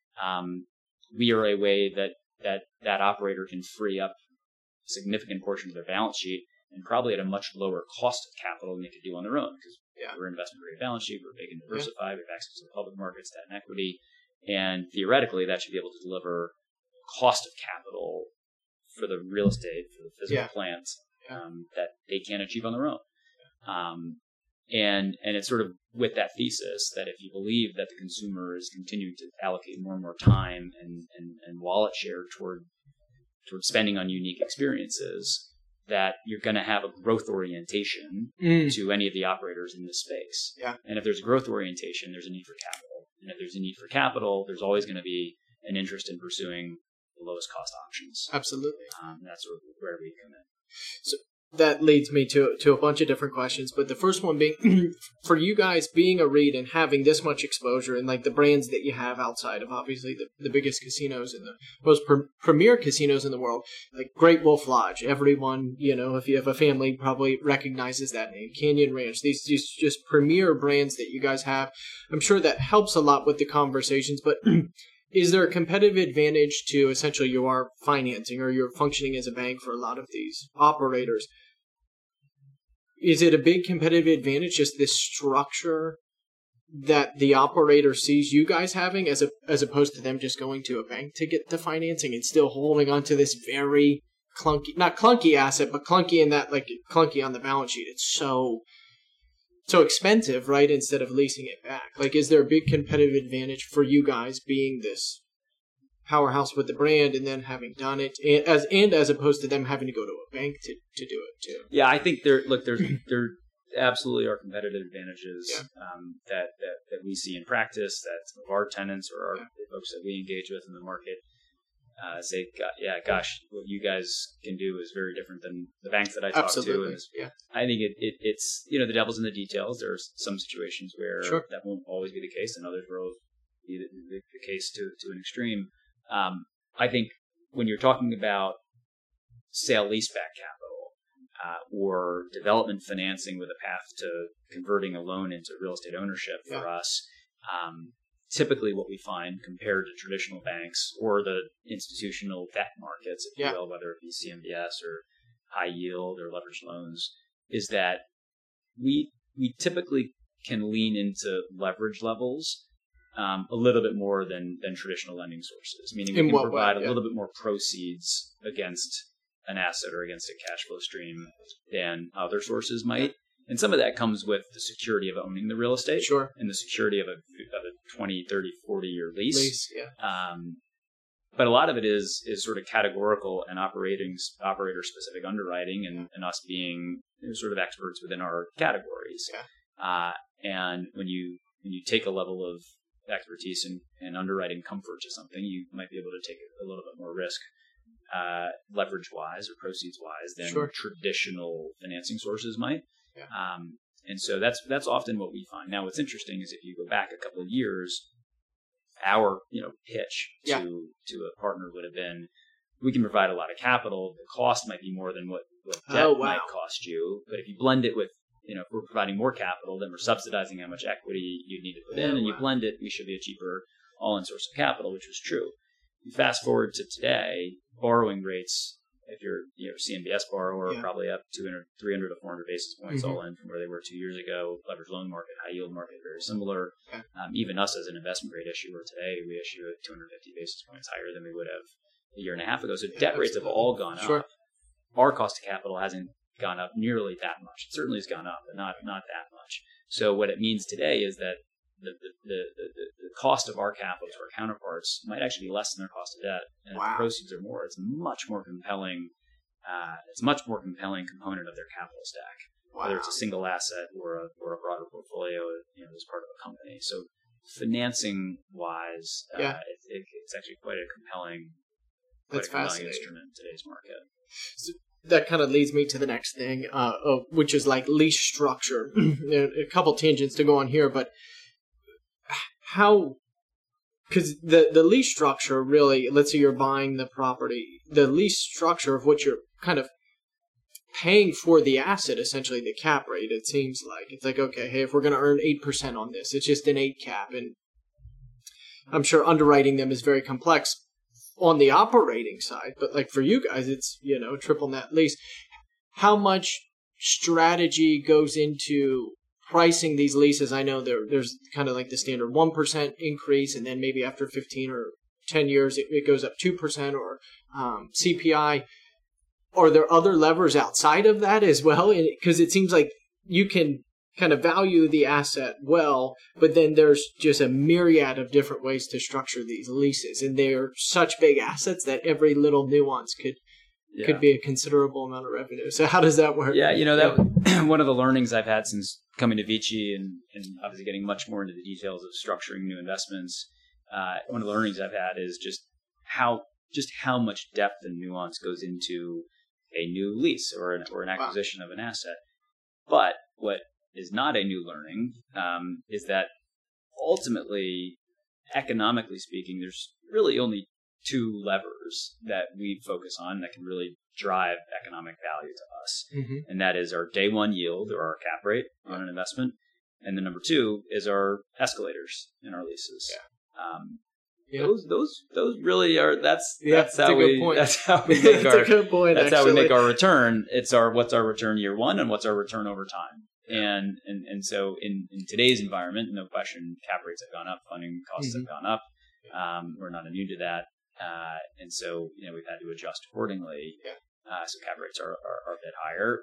Speaker 1: We are a way that operator can free up a significant portion of their balance sheet, and probably at a much lower cost of capital than they could do on their own, because we're investment grade balance sheet, we're big and diversified, we have access to the public markets, debt and equity, and theoretically that should be able to deliver cost of capital for the real estate, for the physical plants, that they can't achieve on their own. And it's sort of with that thesis that if you believe that the consumer is continuing to allocate more and more time and wallet share toward spending on unique experiences, that you're going to have a growth orientation to any of the operators in this space. And if there's a growth orientation, there's a need for capital. And if there's a need for capital, there's always going to be an interest in pursuing the lowest cost options.
Speaker 2: Absolutely.
Speaker 1: That's sort of where we come in.
Speaker 2: So that leads me to a bunch of different questions, but the first one being, for you guys being a REIT and having this much exposure and like the brands that you have outside of obviously the biggest casinos and the most premier casinos in the world, like Great Wolf Lodge, everyone, if you have a family, probably recognizes that name, Canyon Ranch, these just premier brands that you guys have. I'm sure that helps a lot with the conversations, but is there a competitive advantage to essentially your financing or you're functioning as a bank for a lot of these operators? Is it a big competitive advantage, just this structure that the operator sees you guys having as opposed to them just going to a bank to get the financing and still holding on to this very clunky, not clunky asset, but clunky in that, like clunky on the balance sheet? It's so expensive, right? Instead of leasing it back. Like, is there a big competitive advantage for you guys being this powerhouse with the brand and then having done it as opposed to them having to go to a bank to do it too?
Speaker 1: Yeah, I think there absolutely are competitive advantages that we see in practice, that some of our tenants or the folks that we engage with in the market say, gosh, what you guys can do is very different than the banks that I talk to. And I think it's the devil's in the details. There's some situations where that won't always be the case, and others will be the case to an extreme. I think when you're talking about sale-leaseback capital or development financing with a path to converting a loan into real estate ownership for us, typically what we find compared to traditional banks or the institutional debt markets, if you will, whether it be CMBS or high yield or leveraged loans, is that we typically can lean into leverage levels a little bit more than traditional lending sources, meaning we can provide a little bit more proceeds against an asset or against a cash flow stream than other sources might. And some of that comes with the security of owning the real estate and the security of a 20, 30, 40-year lease. But a lot of it is sort of categorical and operator specific underwriting, and us being sort of experts within our categories.
Speaker 2: Yeah.
Speaker 1: And when you take a level of expertise and underwriting comfort to something, you might be able to take a little bit more risk, leverage wise or proceeds wise, than traditional financing sources might.
Speaker 2: Yeah.
Speaker 1: And so that's often what we find. Now, what's interesting is if you go back a couple of years, our pitch to a partner would have been, we can provide a lot of capital. The cost might be more than what debt might cost you, but if you blend it with, if we're providing more capital, then we're subsidizing how much equity you'd need to put in, and you blend it, we should be a cheaper all-in source of capital, which was true. You fast forward to today, borrowing rates, if you're CMBS borrower, probably up 200, 300 to 400 basis points all in from where they were 2 years ago. Leveraged loan market, high yield market, very similar.
Speaker 2: Okay.
Speaker 1: Even us as an investment grade issuer today, we issue at 250 basis points higher than we would have a year and a half ago. So debt rates have all gone up. Our cost of capital hasn't gone up nearly that much. It certainly has gone up, but not that much. So what it means today is that the cost of our capital to our counterparts might actually be less than their cost of debt, and if the proceeds are more, it's a much more compelling component of their capital stack, whether it's a single asset or a broader portfolio, as part of a company. So financing wise, it's actually quite a compelling instrument in today's market.
Speaker 2: So that kind of leads me to the next thing, which is like lease structure. A couple tangents to go on here, but how, because the lease structure really, let's say you're buying the property, the lease structure of what you're kind of paying for the asset, essentially the cap rate, it seems like. It's like, okay, hey, if we're going to earn 8% on this, it's just an 8 cap. And I'm sure underwriting them is very complex on the operating side. But like for you guys, it's, triple net lease. How much strategy goes into pricing these leases? I know there's kind of like the standard 1% increase, and then maybe after 15 or 10 years, it goes up 2% or CPI. Are there other levers outside of that as well? Because it seems like you can kind of value the asset well, but then there's just a myriad of different ways to structure these leases, and they're such big assets that every little nuance could be a considerable amount of revenue. So how does that work?
Speaker 1: Yeah, that one of the learnings I've had since coming to Vici and obviously getting much more into the details of structuring new investments. One of the learnings I've had is just how much depth and nuance goes into a new lease or an acquisition of an asset. But what is not a new learning is that ultimately, economically speaking, there's really only 2 levers that we focus on that can really drive economic value to us.
Speaker 2: Mm-hmm.
Speaker 1: And that is our day one yield, or our cap rate on an investment. And then number 2 is our escalators in our leases. Those really are, that's how we make our, good point, that's how we make our return. It's what's our return year one and what's our return over time. And so in today's environment, no question, cap rates have gone up, funding costs have gone up. We're not immune to that. And so, we've had to adjust accordingly. So cap rates are a bit higher.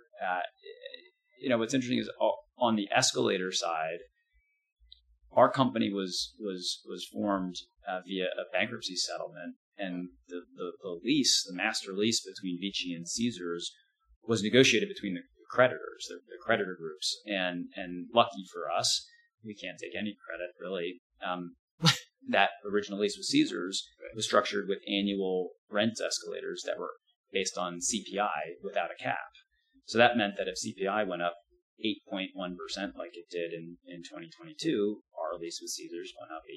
Speaker 1: What's interesting is on the escalator side, our company was formed via a bankruptcy settlement, and the lease, the master lease between Vici and Caesars, was negotiated between the creditors, the creditor groups, and lucky for us, we can't take any credit really. That original lease with Caesars was structured with annual rent escalators that were based on CPI without a cap. So that meant that if CPI went up 8.1% like it did in 2022, our lease with Caesars went up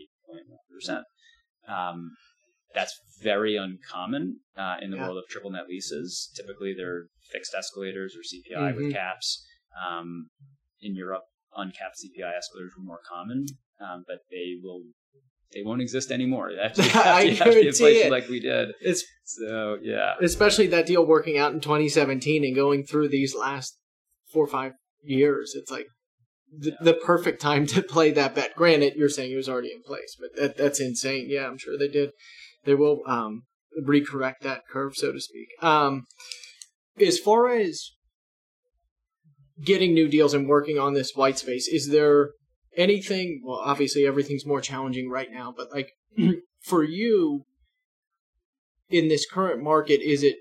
Speaker 1: 8.1%. That's very uncommon in the world of triple net leases. Typically, they're fixed escalators or CPI with caps. In Europe, uncapped CPI escalators were more common, but they won't exist anymore. After inflation like we did.
Speaker 2: Especially that deal working out in 2017 and going through these last 4 or 5 years. It's like the perfect time to play that bet. Granted, you're saying it was already in place, but that's insane. Yeah, I'm sure they did. They will recorrect that curve, so to speak. As far as getting new deals and working on this white space, is there anything, well, obviously everything's more challenging right now, but like for you, in this current market,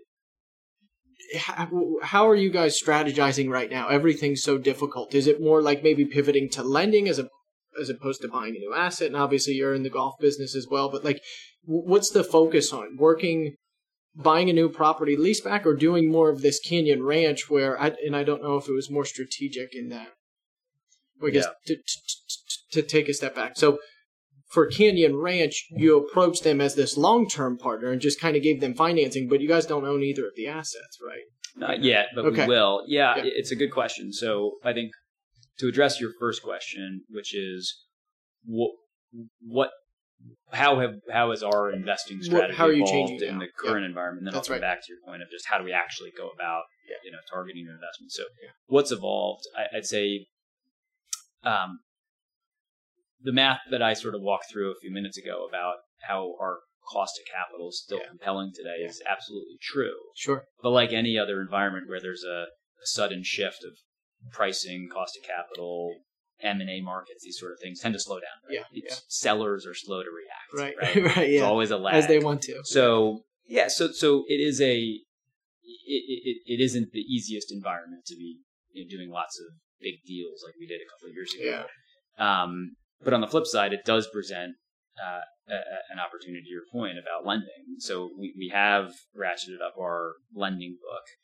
Speaker 2: how are you guys strategizing right now? Everything's so difficult. Is it more like maybe pivoting to lending as opposed to buying a new asset? And obviously you're in the golf business as well, but like, what's the focus on? Buying a new property leaseback, or doing more of this Canyon Ranch where, I don't know if it was more strategic in that. I guess to take a step back. So for Canyon Ranch, you approached them as this long-term partner and just kind of gave them financing, but you guys don't own either of the assets, right?
Speaker 1: Not yet, but we will. Yeah, it's a good question. So I think to address your first question, which is how has our investing strategy evolved in the current environment? Then I'll come back to your point of just how do we actually go about targeting an investment. So what's evolved? I'd say the math that I sort of walked through a few minutes ago about how our cost of capital is still compelling today is absolutely true.
Speaker 2: Sure.
Speaker 1: But like any other environment where there's a sudden shift of pricing, cost of capital, M&A markets, these sort of things tend to slow down. Right? Sellers are slow to react. Right.
Speaker 2: Right.
Speaker 1: It's always a lag.
Speaker 2: As they want to.
Speaker 1: So so it is it isn't the easiest environment to be doing lots of big deals like we did a couple of years ago. But on the flip side, it does present an opportunity, to your point about lending. So we have ratcheted up our lending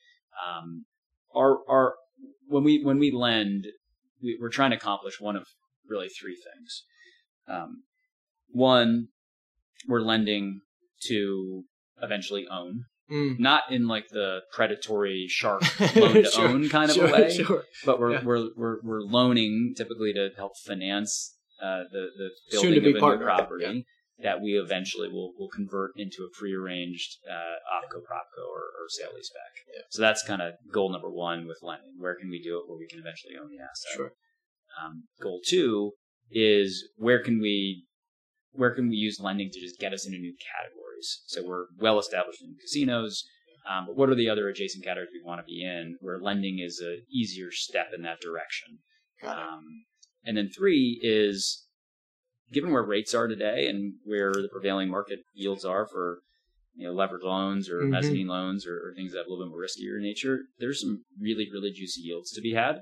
Speaker 1: book. When we lend, we're trying to accomplish one of really three things. One, we're lending to eventually own, not in like the predatory shark loan to own kind of a way, but we're loaning typically to help finance the building of a new property that we eventually will convert into a prearranged OpCo, PropCo, or sale leaseback. So that's kind of goal number one with lending. Where can we do it where we can eventually own the asset? Goal two is where can we use lending to just get us into new categories? So we're well established in casinos, but what are the other adjacent categories we want to be in where lending is an easier step in that direction? And then three is, given where rates are today and where the prevailing market yields are for leveraged loans or mezzanine loans or things that have a little bit more riskier in nature, there's some really, really juicy yields to be had.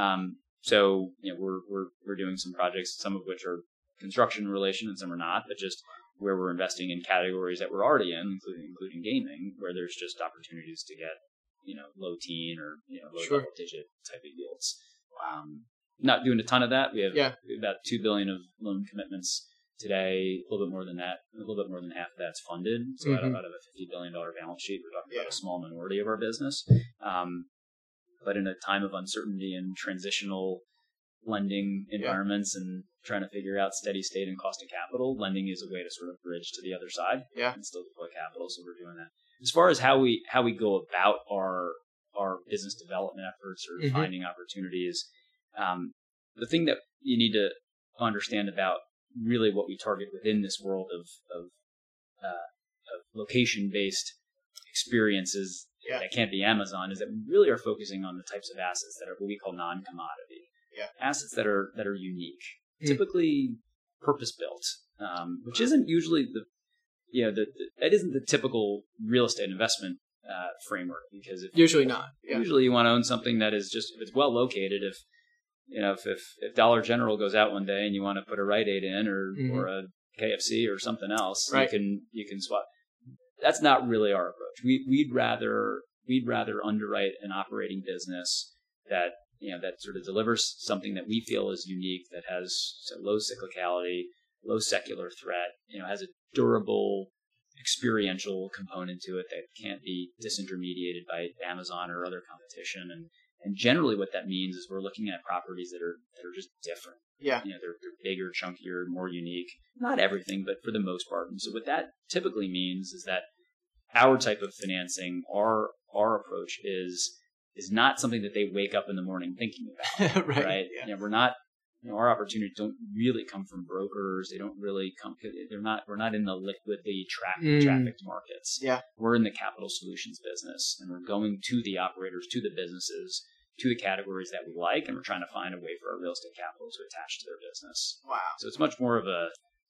Speaker 1: So we're doing some projects, some of which are construction relation and some are not, but just where we're investing in categories that we're already in, including gaming, where there's just opportunities to get low teen or low double digit type of yields. Not doing a ton of that. We have about $2 billion of loan commitments today. A little bit more than that. A little bit more than half of that's funded. So out of a $50 billion balance sheet, we're talking about a small minority of our business. But in a time of uncertainty and transitional lending environments and trying to figure out steady state and cost of capital, lending is a way to sort of bridge to the other side and still deploy capital. So we're doing that. As far as how we go about our business development efforts or finding opportunities. The thing that you need to understand about really what we target within this world of location-based experiences that can't be Amazon is that we really are focusing on the types of assets that are what we call non-commodity. Assets that are unique, typically purpose-built, which isn't usually that isn't the typical real estate investment framework, because
Speaker 2: usually not.
Speaker 1: Usually you want to own something that is just, if it's well located, if Dollar General goes out one day and you want to put a Rite Aid in or a KFC or something else, you can swap. That's not really our approach. We'd rather underwrite an operating business that that sort of delivers something that we feel is unique, that has low cyclicality, low secular threat, has a durable experiential component to it that can't be disintermediated by Amazon or other competition. And generally what that means is we're looking at properties that are just different. They're bigger, chunkier, more unique. Not everything, but for the most part. And so what that typically means is that our type of financing, our approach is not something that they wake up in the morning thinking about. Right? We're not, our opportunities don't really come from brokers. They don't really come, we're not in the liquidly trafficked markets. We're in the capital solutions business, and we're going to the operators, to the businesses, to the categories that we like, and we're trying to find a way for our real estate capital to attach to their business. So it's much more of a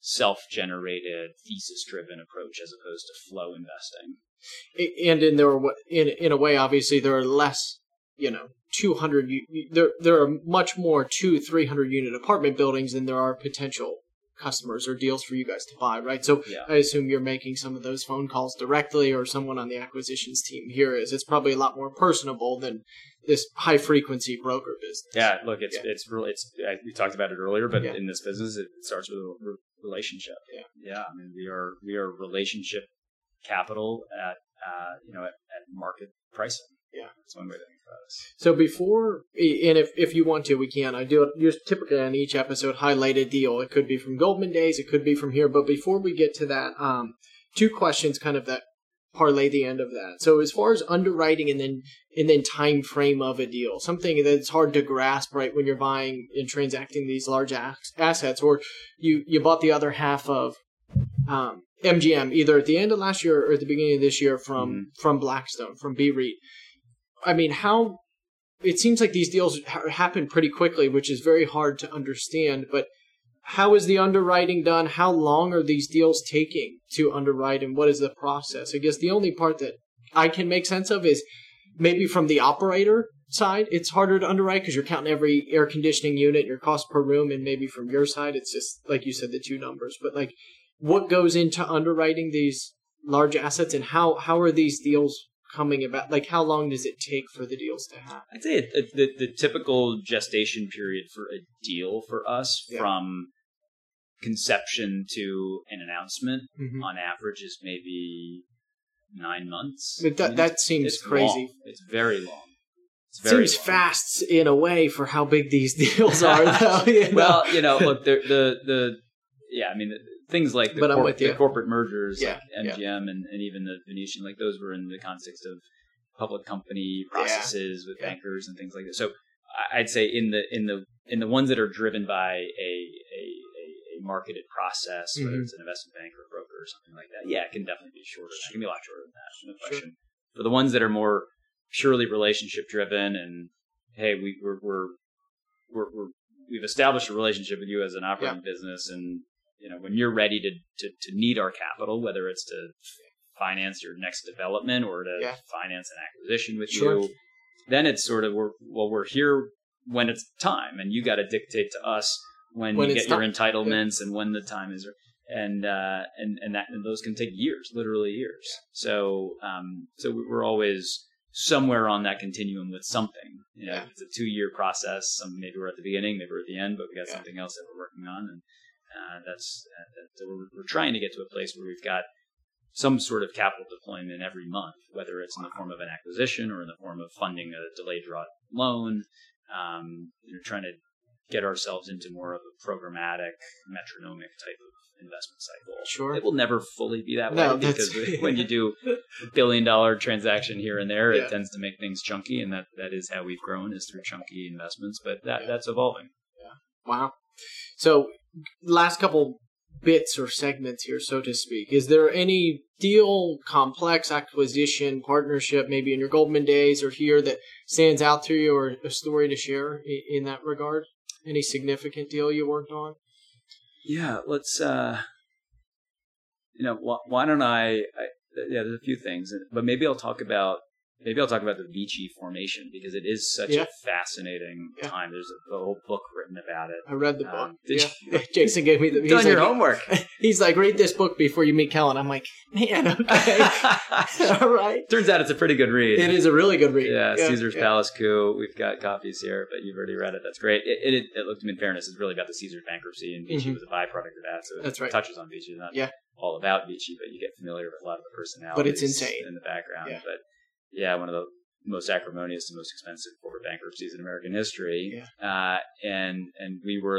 Speaker 1: self-generated, thesis-driven approach as opposed to flow investing.
Speaker 2: And in a way, obviously, there are less, 200. There are much more 200-300 unit apartment buildings than there are potential customers or deals for you guys to buy, right? So
Speaker 1: Yeah.
Speaker 2: I assume you're making some of those phone calls directly, or someone on the acquisitions team here is. It's probably a lot more personable than this high frequency broker business.
Speaker 1: Yeah, look, it's we talked about it earlier, but
Speaker 2: Yeah.
Speaker 1: in this business, it starts with a relationship.
Speaker 2: Yeah.
Speaker 1: I mean, we are relationship capital at market pricing.
Speaker 2: Yeah,
Speaker 1: that's one way to think about it.
Speaker 2: So before, and if you want to, we can. I do it. You typically on each episode highlight a deal. It could be from Goldman days, it could be from here. But before we get to that, two questions kind of that parlay the end of that. So as far as underwriting and then time frame of a deal, something that's hard to grasp, right, when you're buying and transacting these large assets, or you bought the other half of MGM either at the end of last year or at the beginning of this year from Blackstone, from BREIT. I mean, it seems like these deals happen pretty quickly, which is very hard to understand, but how is the underwriting done? How long are these deals taking to underwrite, and what is the process? I guess the only part that I can make sense of is maybe from the operator side, it's harder to underwrite because you're counting every air conditioning unit, your cost per room, and maybe from your side, it's just, like you said, the two numbers. But like, what goes into underwriting these large assets, and how are these deals coming about? Like, how long does it take for the deals to happen?
Speaker 1: I'd say the typical gestation period for a deal for us, from conception to an announcement, on average is maybe 9 months.
Speaker 2: But that seems crazy.
Speaker 1: Long. It's very long.
Speaker 2: Seems fast in a way for how big these deals are, though.
Speaker 1: Well, look, things like the corporate mergers, like MGM and even the Venetian, like those were in the context of public company processes with bankers and things like that. So I'd say in the ones that are driven by a marketed process, whether it's an investment bank or a broker or something like that, it can definitely be shorter. It can be a lot shorter than that, no question. For the ones that are more purely relationship driven, and hey, we've established a relationship with you as an operating business, and when you're ready to need our capital, whether it's to finance your next development or to finance an acquisition with you, then it's sort of we're here when it's time, and you got to dictate to us when you get your entitlements and when the time is, and those can take years, literally years. So we're always somewhere on that continuum with something. If it's a 2-year process, maybe we're at the beginning, maybe we're at the end, but we got something else that we're working on, and we're trying to get to a place where we've got some sort of capital deployment every month, whether it's in the form of an acquisition or in the form of funding a delayed draw loan. Trying to get ourselves into more of a programmatic, metronomic type of investment cycle.
Speaker 2: Sure.
Speaker 1: It will never fully be that way, because when you do $1 billion transaction here and there, it tends to make things chunky, and that is how we've grown, is through chunky investments, but that's evolving.
Speaker 2: Yeah. Wow. So last couple bits or segments here, so to speak. Is there any deal, complex acquisition, partnership, maybe in your Goldman days or here, that stands out to you, or a story to share in that regard? Any significant deal you worked on?
Speaker 1: Yeah, let's, why don't there's a few things, but maybe I'll talk about the Vici formation, because it is such a fascinating time. There's a whole book written about it.
Speaker 2: I read the book. Jason gave me the.
Speaker 1: Done your homework.
Speaker 2: He's like, read this book before you meet Kellen. I'm like, man, okay, all right.
Speaker 1: Turns out it's a pretty good read.
Speaker 2: It is a really good read.
Speaker 1: Yeah, Caesar's Palace Coup. We've got copies here, but you've already read it. That's great. It looked to me, in fairness, it's really about the Caesars bankruptcy, and Vici was a byproduct of that. So it touches on Vici. It's not all about Vici, but you get familiar with a lot of the personalities.
Speaker 2: But it's insane
Speaker 1: in the background. Yeah. But one of the most acrimonious and most expensive corporate bankruptcies in American history. Yeah. And we were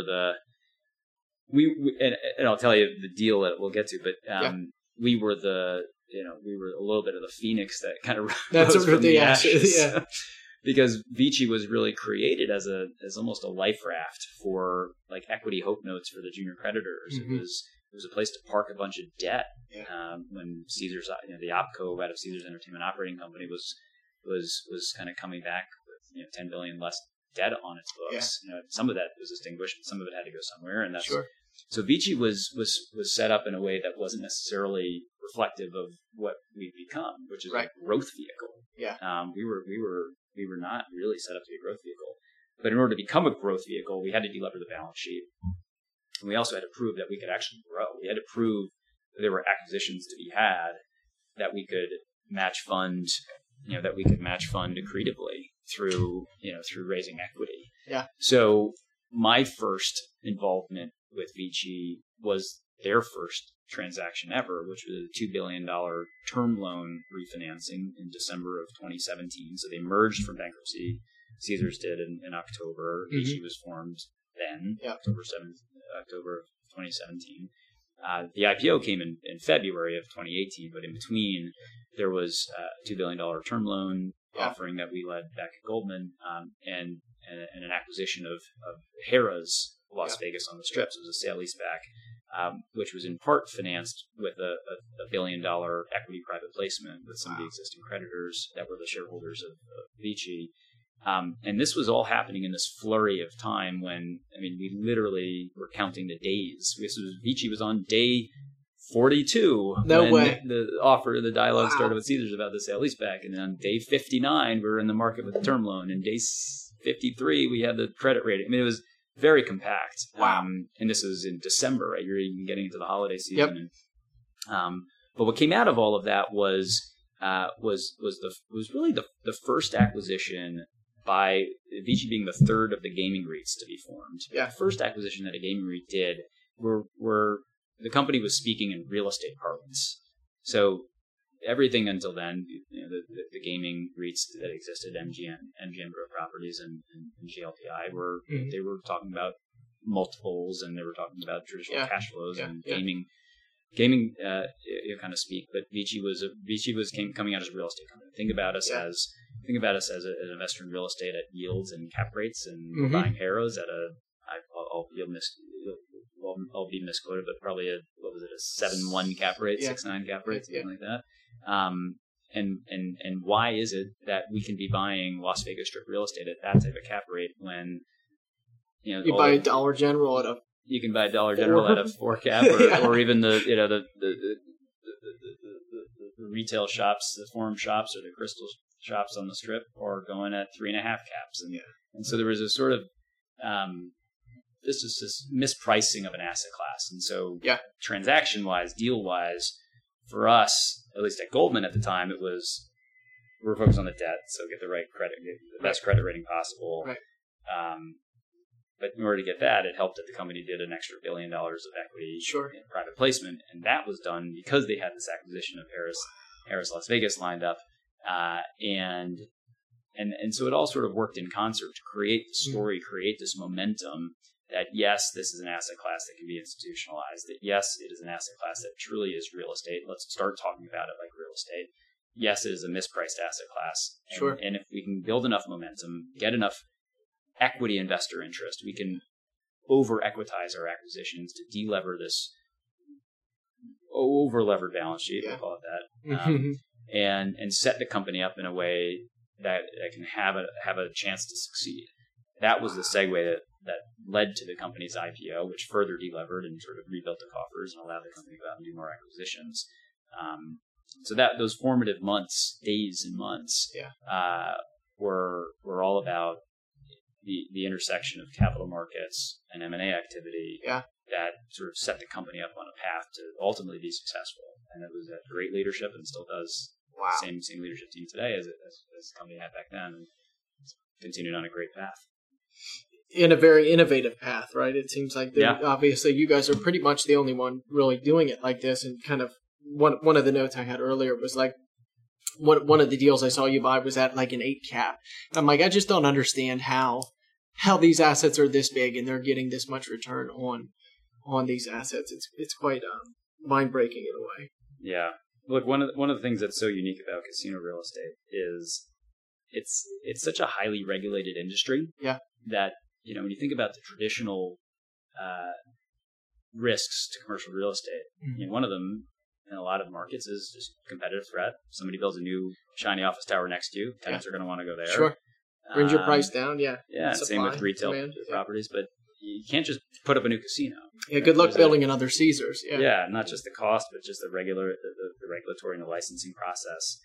Speaker 1: and I'll tell you the deal that we'll get to, but we were we were a little bit of the phoenix that kind of rose from the ashes. Yeah. Because Vici was really created as almost a life raft for like equity hope notes for the junior creditors. It was a place to park a bunch of debt. When Caesars, the OpCo out of Caesars Entertainment Operating Company was kind of coming back with $10 billion less debt on its books. Some of that was extinguished, some of it had to go somewhere, and that's So Vici was set up in a way that wasn't necessarily reflective of what we've become, which is a growth vehicle.
Speaker 2: Yeah.
Speaker 1: We were not really set up to be a growth vehicle. But in order to become a growth vehicle, we had to delever the balance sheet. And we also had to prove that we could actually grow. We had to prove that there were acquisitions to be had, that we could match fund, accretively through raising equity.
Speaker 2: Yeah.
Speaker 1: So my first involvement with Vici was their first transaction ever, which was a $2 billion term loan refinancing in December of 2017. So they merged from bankruptcy. Caesars did in October. Vici was formed then, October of 2017. The IPO came in February of 2018, but in between there was a $2 billion term loan offering that we led back at Goldman, and an acquisition of Harrah's Las Vegas on the Strip. So it was a sale-leaseback, which was in part financed with a $1 billion equity private placement with some of the existing creditors that were the shareholders of Vici. And this was all happening in this flurry of time when, we literally were counting the days. Vici was on day 42 when the dialogue started with Caesars about the sale-leaseback. And then on day 59, we were in the market with the term loan. And day 53, we had the credit rating. It was very compact. And this was in December, right? You're even getting into the holiday season. And, but what came out of all of that was really the first acquisition by Vici being the third of the gaming REITs to be formed.
Speaker 2: Yeah.
Speaker 1: The first acquisition that a gaming REIT did were the company was speaking in real estate parlance. So everything until then, the gaming REITs that existed, MGM Growth Properties and GLPI, they were talking about multiples, and they were talking about traditional cash flows and gaming kind of speak. But Vici was coming out as a real estate company. Think about us as an investor in real estate at yields and cap rates, and we're buying Harrah's at I'll be misquoted, but probably a 7.1 cap rate, 6.9 cap rate, something like that. And why is it that we can be buying Las Vegas Strip real estate at that type of cap rate when
Speaker 2: you buy a Dollar General at a
Speaker 1: you can buy Dollar General at a 4 cap, or even the retail shops, the Forum shops or the Crystal shops on the Strip are going at 3.5 caps, and so there was a sort of this mispricing of an asset class, and so transaction wise, deal wise, for us, at least at Goldman at the time, we were focused on the debt, so get the right credit, get the best credit rating possible.
Speaker 2: Right.
Speaker 1: But in order to get that, it helped that the company did an extra $1 billion of equity in private placement, and that was done because they had this acquisition of Harrah's Las Vegas lined up, and so it all sort of worked in concert to create the story, create this momentum that yes, this is an asset class that can be institutionalized. That yes, it is an asset class that truly is real estate. Let's start talking about it like real estate. Yes, it is a mispriced asset class, and if we can build enough momentum, get enough equity investor interest, we can over-equitize our acquisitions to delever this over-levered balance sheet, we'll call it that, and set the company up in a way that can have a chance to succeed. That was the segue that led to the company's IPO, which further delevered and sort of rebuilt the coffers and allowed the company to go out and do more acquisitions. So that those formative months, days and months, were all about the intersection of capital markets and M&A activity that sort of set the company up on a path to ultimately be successful. And it was that great leadership, and still does the same leadership team today as the company had back then. And it's continued on a great path.
Speaker 2: In a very innovative path, right? It seems like obviously you guys are pretty much the only one really doing it like this. And kind of one of the notes I had earlier was like, one of the deals I saw you buy was at like an 8 cap. I'm like, I just don't understand how these assets are this big and they're getting this much return on these assets. It's quite mind breaking in a way.
Speaker 1: Yeah. Look, one of the things that's so unique about casino real estate is it's such a highly regulated industry.
Speaker 2: Yeah.
Speaker 1: That, when you think about the traditional risks to commercial real estate, one of them in a lot of markets is just competitive threat. Somebody builds a new shiny office tower next to you. Tenants are going to want to go there.
Speaker 2: Sure. Brings your price down. Yeah.
Speaker 1: Yeah. Supply, same with retail properties. But you can't just put up a new casino.
Speaker 2: Yeah, good luck building another Caesars.
Speaker 1: Yeah, not just the cost, but just the regulatory and the licensing process.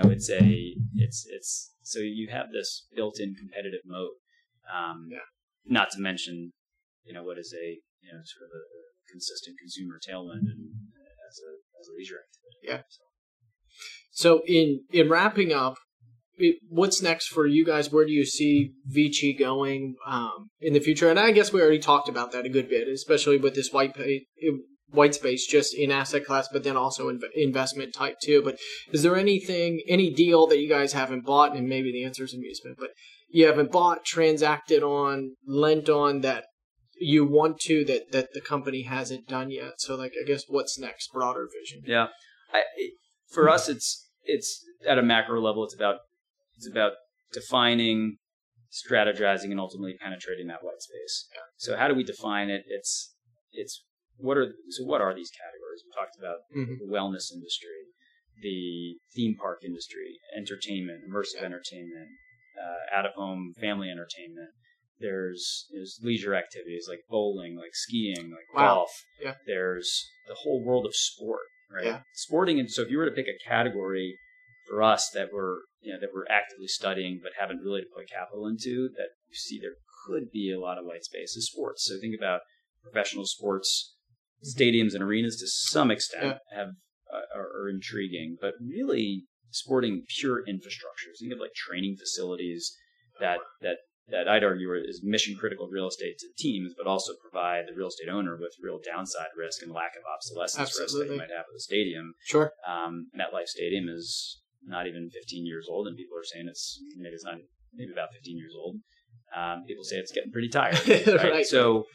Speaker 1: It's so you have this built-in competitive moat. Not to mention, what is a sort of a consistent consumer tailwind and as a leisure activity.
Speaker 2: Yeah. So in wrapping up, what's next for you guys? Where do you see Vici going in the future? And I guess we already talked about that a good bit, especially with this white space just in asset class, but then also investment type too. But is there any deal that you guys haven't bought, and maybe the answer is amusement, but you haven't bought, transacted on, lent on that you want to, that the company hasn't done yet? So I guess what's next, broader vision?
Speaker 1: Yeah. For us, it's at a macro level, it's about defining, strategizing, and ultimately penetrating that white space.
Speaker 2: Yeah.
Speaker 1: So how do we define it? What are these categories? We talked about the wellness industry, the theme park industry, entertainment, immersive entertainment, out-of-home family entertainment. There's leisure activities like bowling, like skiing, like golf.
Speaker 2: Yeah.
Speaker 1: There's the whole world of sport, right?
Speaker 2: Yeah.
Speaker 1: Sporting, and so if you were to pick a category for us that we're actively studying but haven't really deployed capital into, that you see there could be a lot of white space, is sports. So think about professional sports, stadiums and arenas to some extent are intriguing, but really sporting pure infrastructure. So think of like training facilities that I'd argue is mission critical real estate to teams, but also provide the real estate owner with real downside risk and lack of obsolescence risk that you might have with a stadium.
Speaker 2: Sure.
Speaker 1: MetLife Stadium is not even 15 years old, and people are saying it's maybe about 15 years old. People say it's getting pretty tired. Right?
Speaker 2: Right.
Speaker 1: So,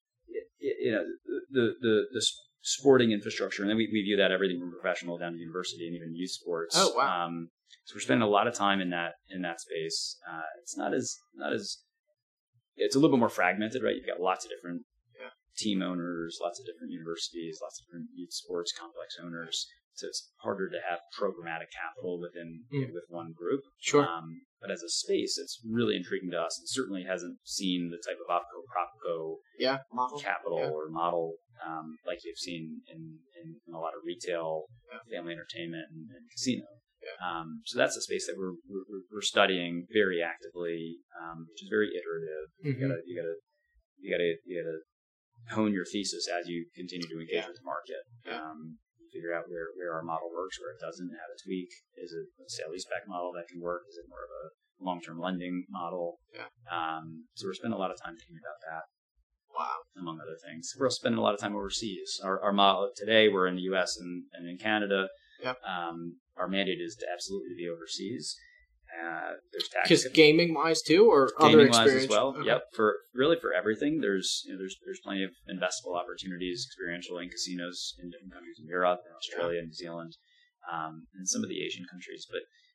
Speaker 1: the sporting infrastructure, and then we view that everything from professional down to university and even youth sports.
Speaker 2: Oh wow!
Speaker 1: So we're spending a lot of time in that space. It's not as it's a little bit more fragmented, right? You've got lots of different team owners, lots of different universities, lots of different youth sports complex owners. So it's harder to have programmatic capital with one group.
Speaker 2: Sure.
Speaker 1: But as a space, it's really intriguing to us, and certainly hasn't seen the type of OpCo/PropCo
Speaker 2: model
Speaker 1: capital or model like you've seen in a lot of retail, family entertainment, and casino. Yeah. So that's a space that we're studying very actively, which is very iterative. Mm-hmm. You gotta hone your thesis as you continue to engage with the market. Figure out where our model works, where it doesn't, how to tweak. Is it a sale-leaseback model that can work? Is it more of a long-term lending model? Yeah. So we're spending a lot of time thinking about that.
Speaker 2: Wow.
Speaker 1: Among other things. We're also spending a lot of time overseas. Our model today, we're in the U.S. and in Canada.
Speaker 2: Yep.
Speaker 1: Our mandate is to absolutely be overseas. There's tax.
Speaker 2: Just gaming-wise too, or other experience
Speaker 1: as well.
Speaker 2: Okay.
Speaker 1: Yep. For everything. There's plenty of investable opportunities, experiential in casinos in different countries in Europe, and Australia, New Zealand, and some of the Asian countries.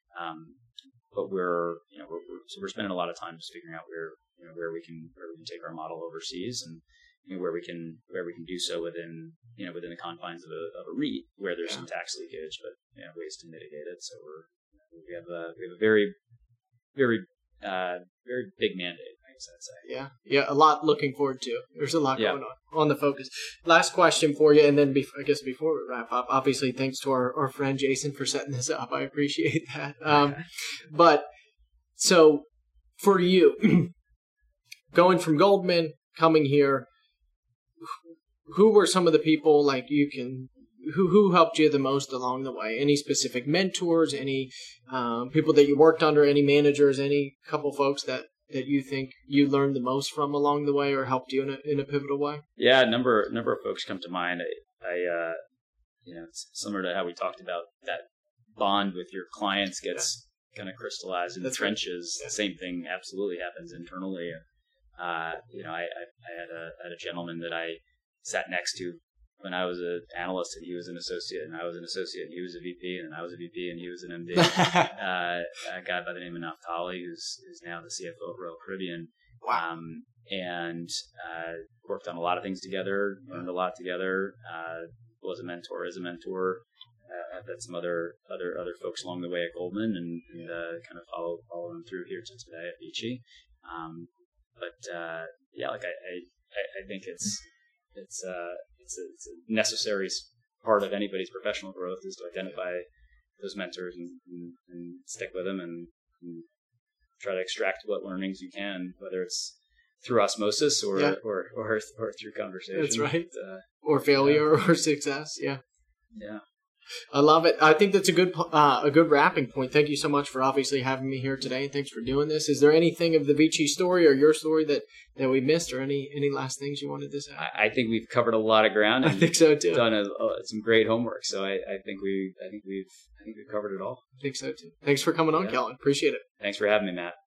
Speaker 1: But we're spending a lot of time just figuring out where we can take our model overseas, and where we can do so within the confines of a REIT where there's some tax leakage, but ways to mitigate it. So we have a very, very, very big mandate, I guess I'd say.
Speaker 2: Yeah, a lot looking forward to. There's a lot going on the focus. Last question for you, and then before we wrap up, obviously thanks to our friend Jason for setting this up. I appreciate that. But so for you, going from Goldman, coming here, who were some of the people who helped you the most along the way? Any specific mentors, any people that you worked under, any managers, any couple folks that you think you learned the most from along the way or helped you in a pivotal way?
Speaker 1: Yeah, a number of folks come to mind. I it's similar to how we talked about that bond with your clients gets kind of crystallized in the trenches. Right. The same thing absolutely happens internally. I had a gentleman that I sat next to when I was an analyst, and he was an associate, and I was an associate, and he was a VP, and I was a VP, and he was an MD. A guy by the name of Naftali, who's now the CFO of Royal Caribbean.
Speaker 2: Wow.
Speaker 1: And worked on a lot of things together, learned a lot together, was a mentor, is a mentor. I've had some other folks along the way at Goldman, and kind of follow them through here to today at Vici. I think it's a necessary part of anybody's professional growth is to identify those mentors and stick with them and try to extract what learnings you can, whether it's through osmosis or through conversation.
Speaker 2: That's right. Or failure or success. Yeah.
Speaker 1: Yeah.
Speaker 2: I love it. I think that's a good wrapping point. Thank you so much for obviously having me here today. Thanks for doing this. Is there anything of the Vici story or your story that we missed, or any last things you wanted to say?
Speaker 1: I think we've covered a lot of ground.
Speaker 2: I think so too.
Speaker 1: Done some great homework. So I think we've covered it all.
Speaker 2: I think so too. Thanks for coming on, Kellen. Appreciate it.
Speaker 1: Thanks for having me, Matt.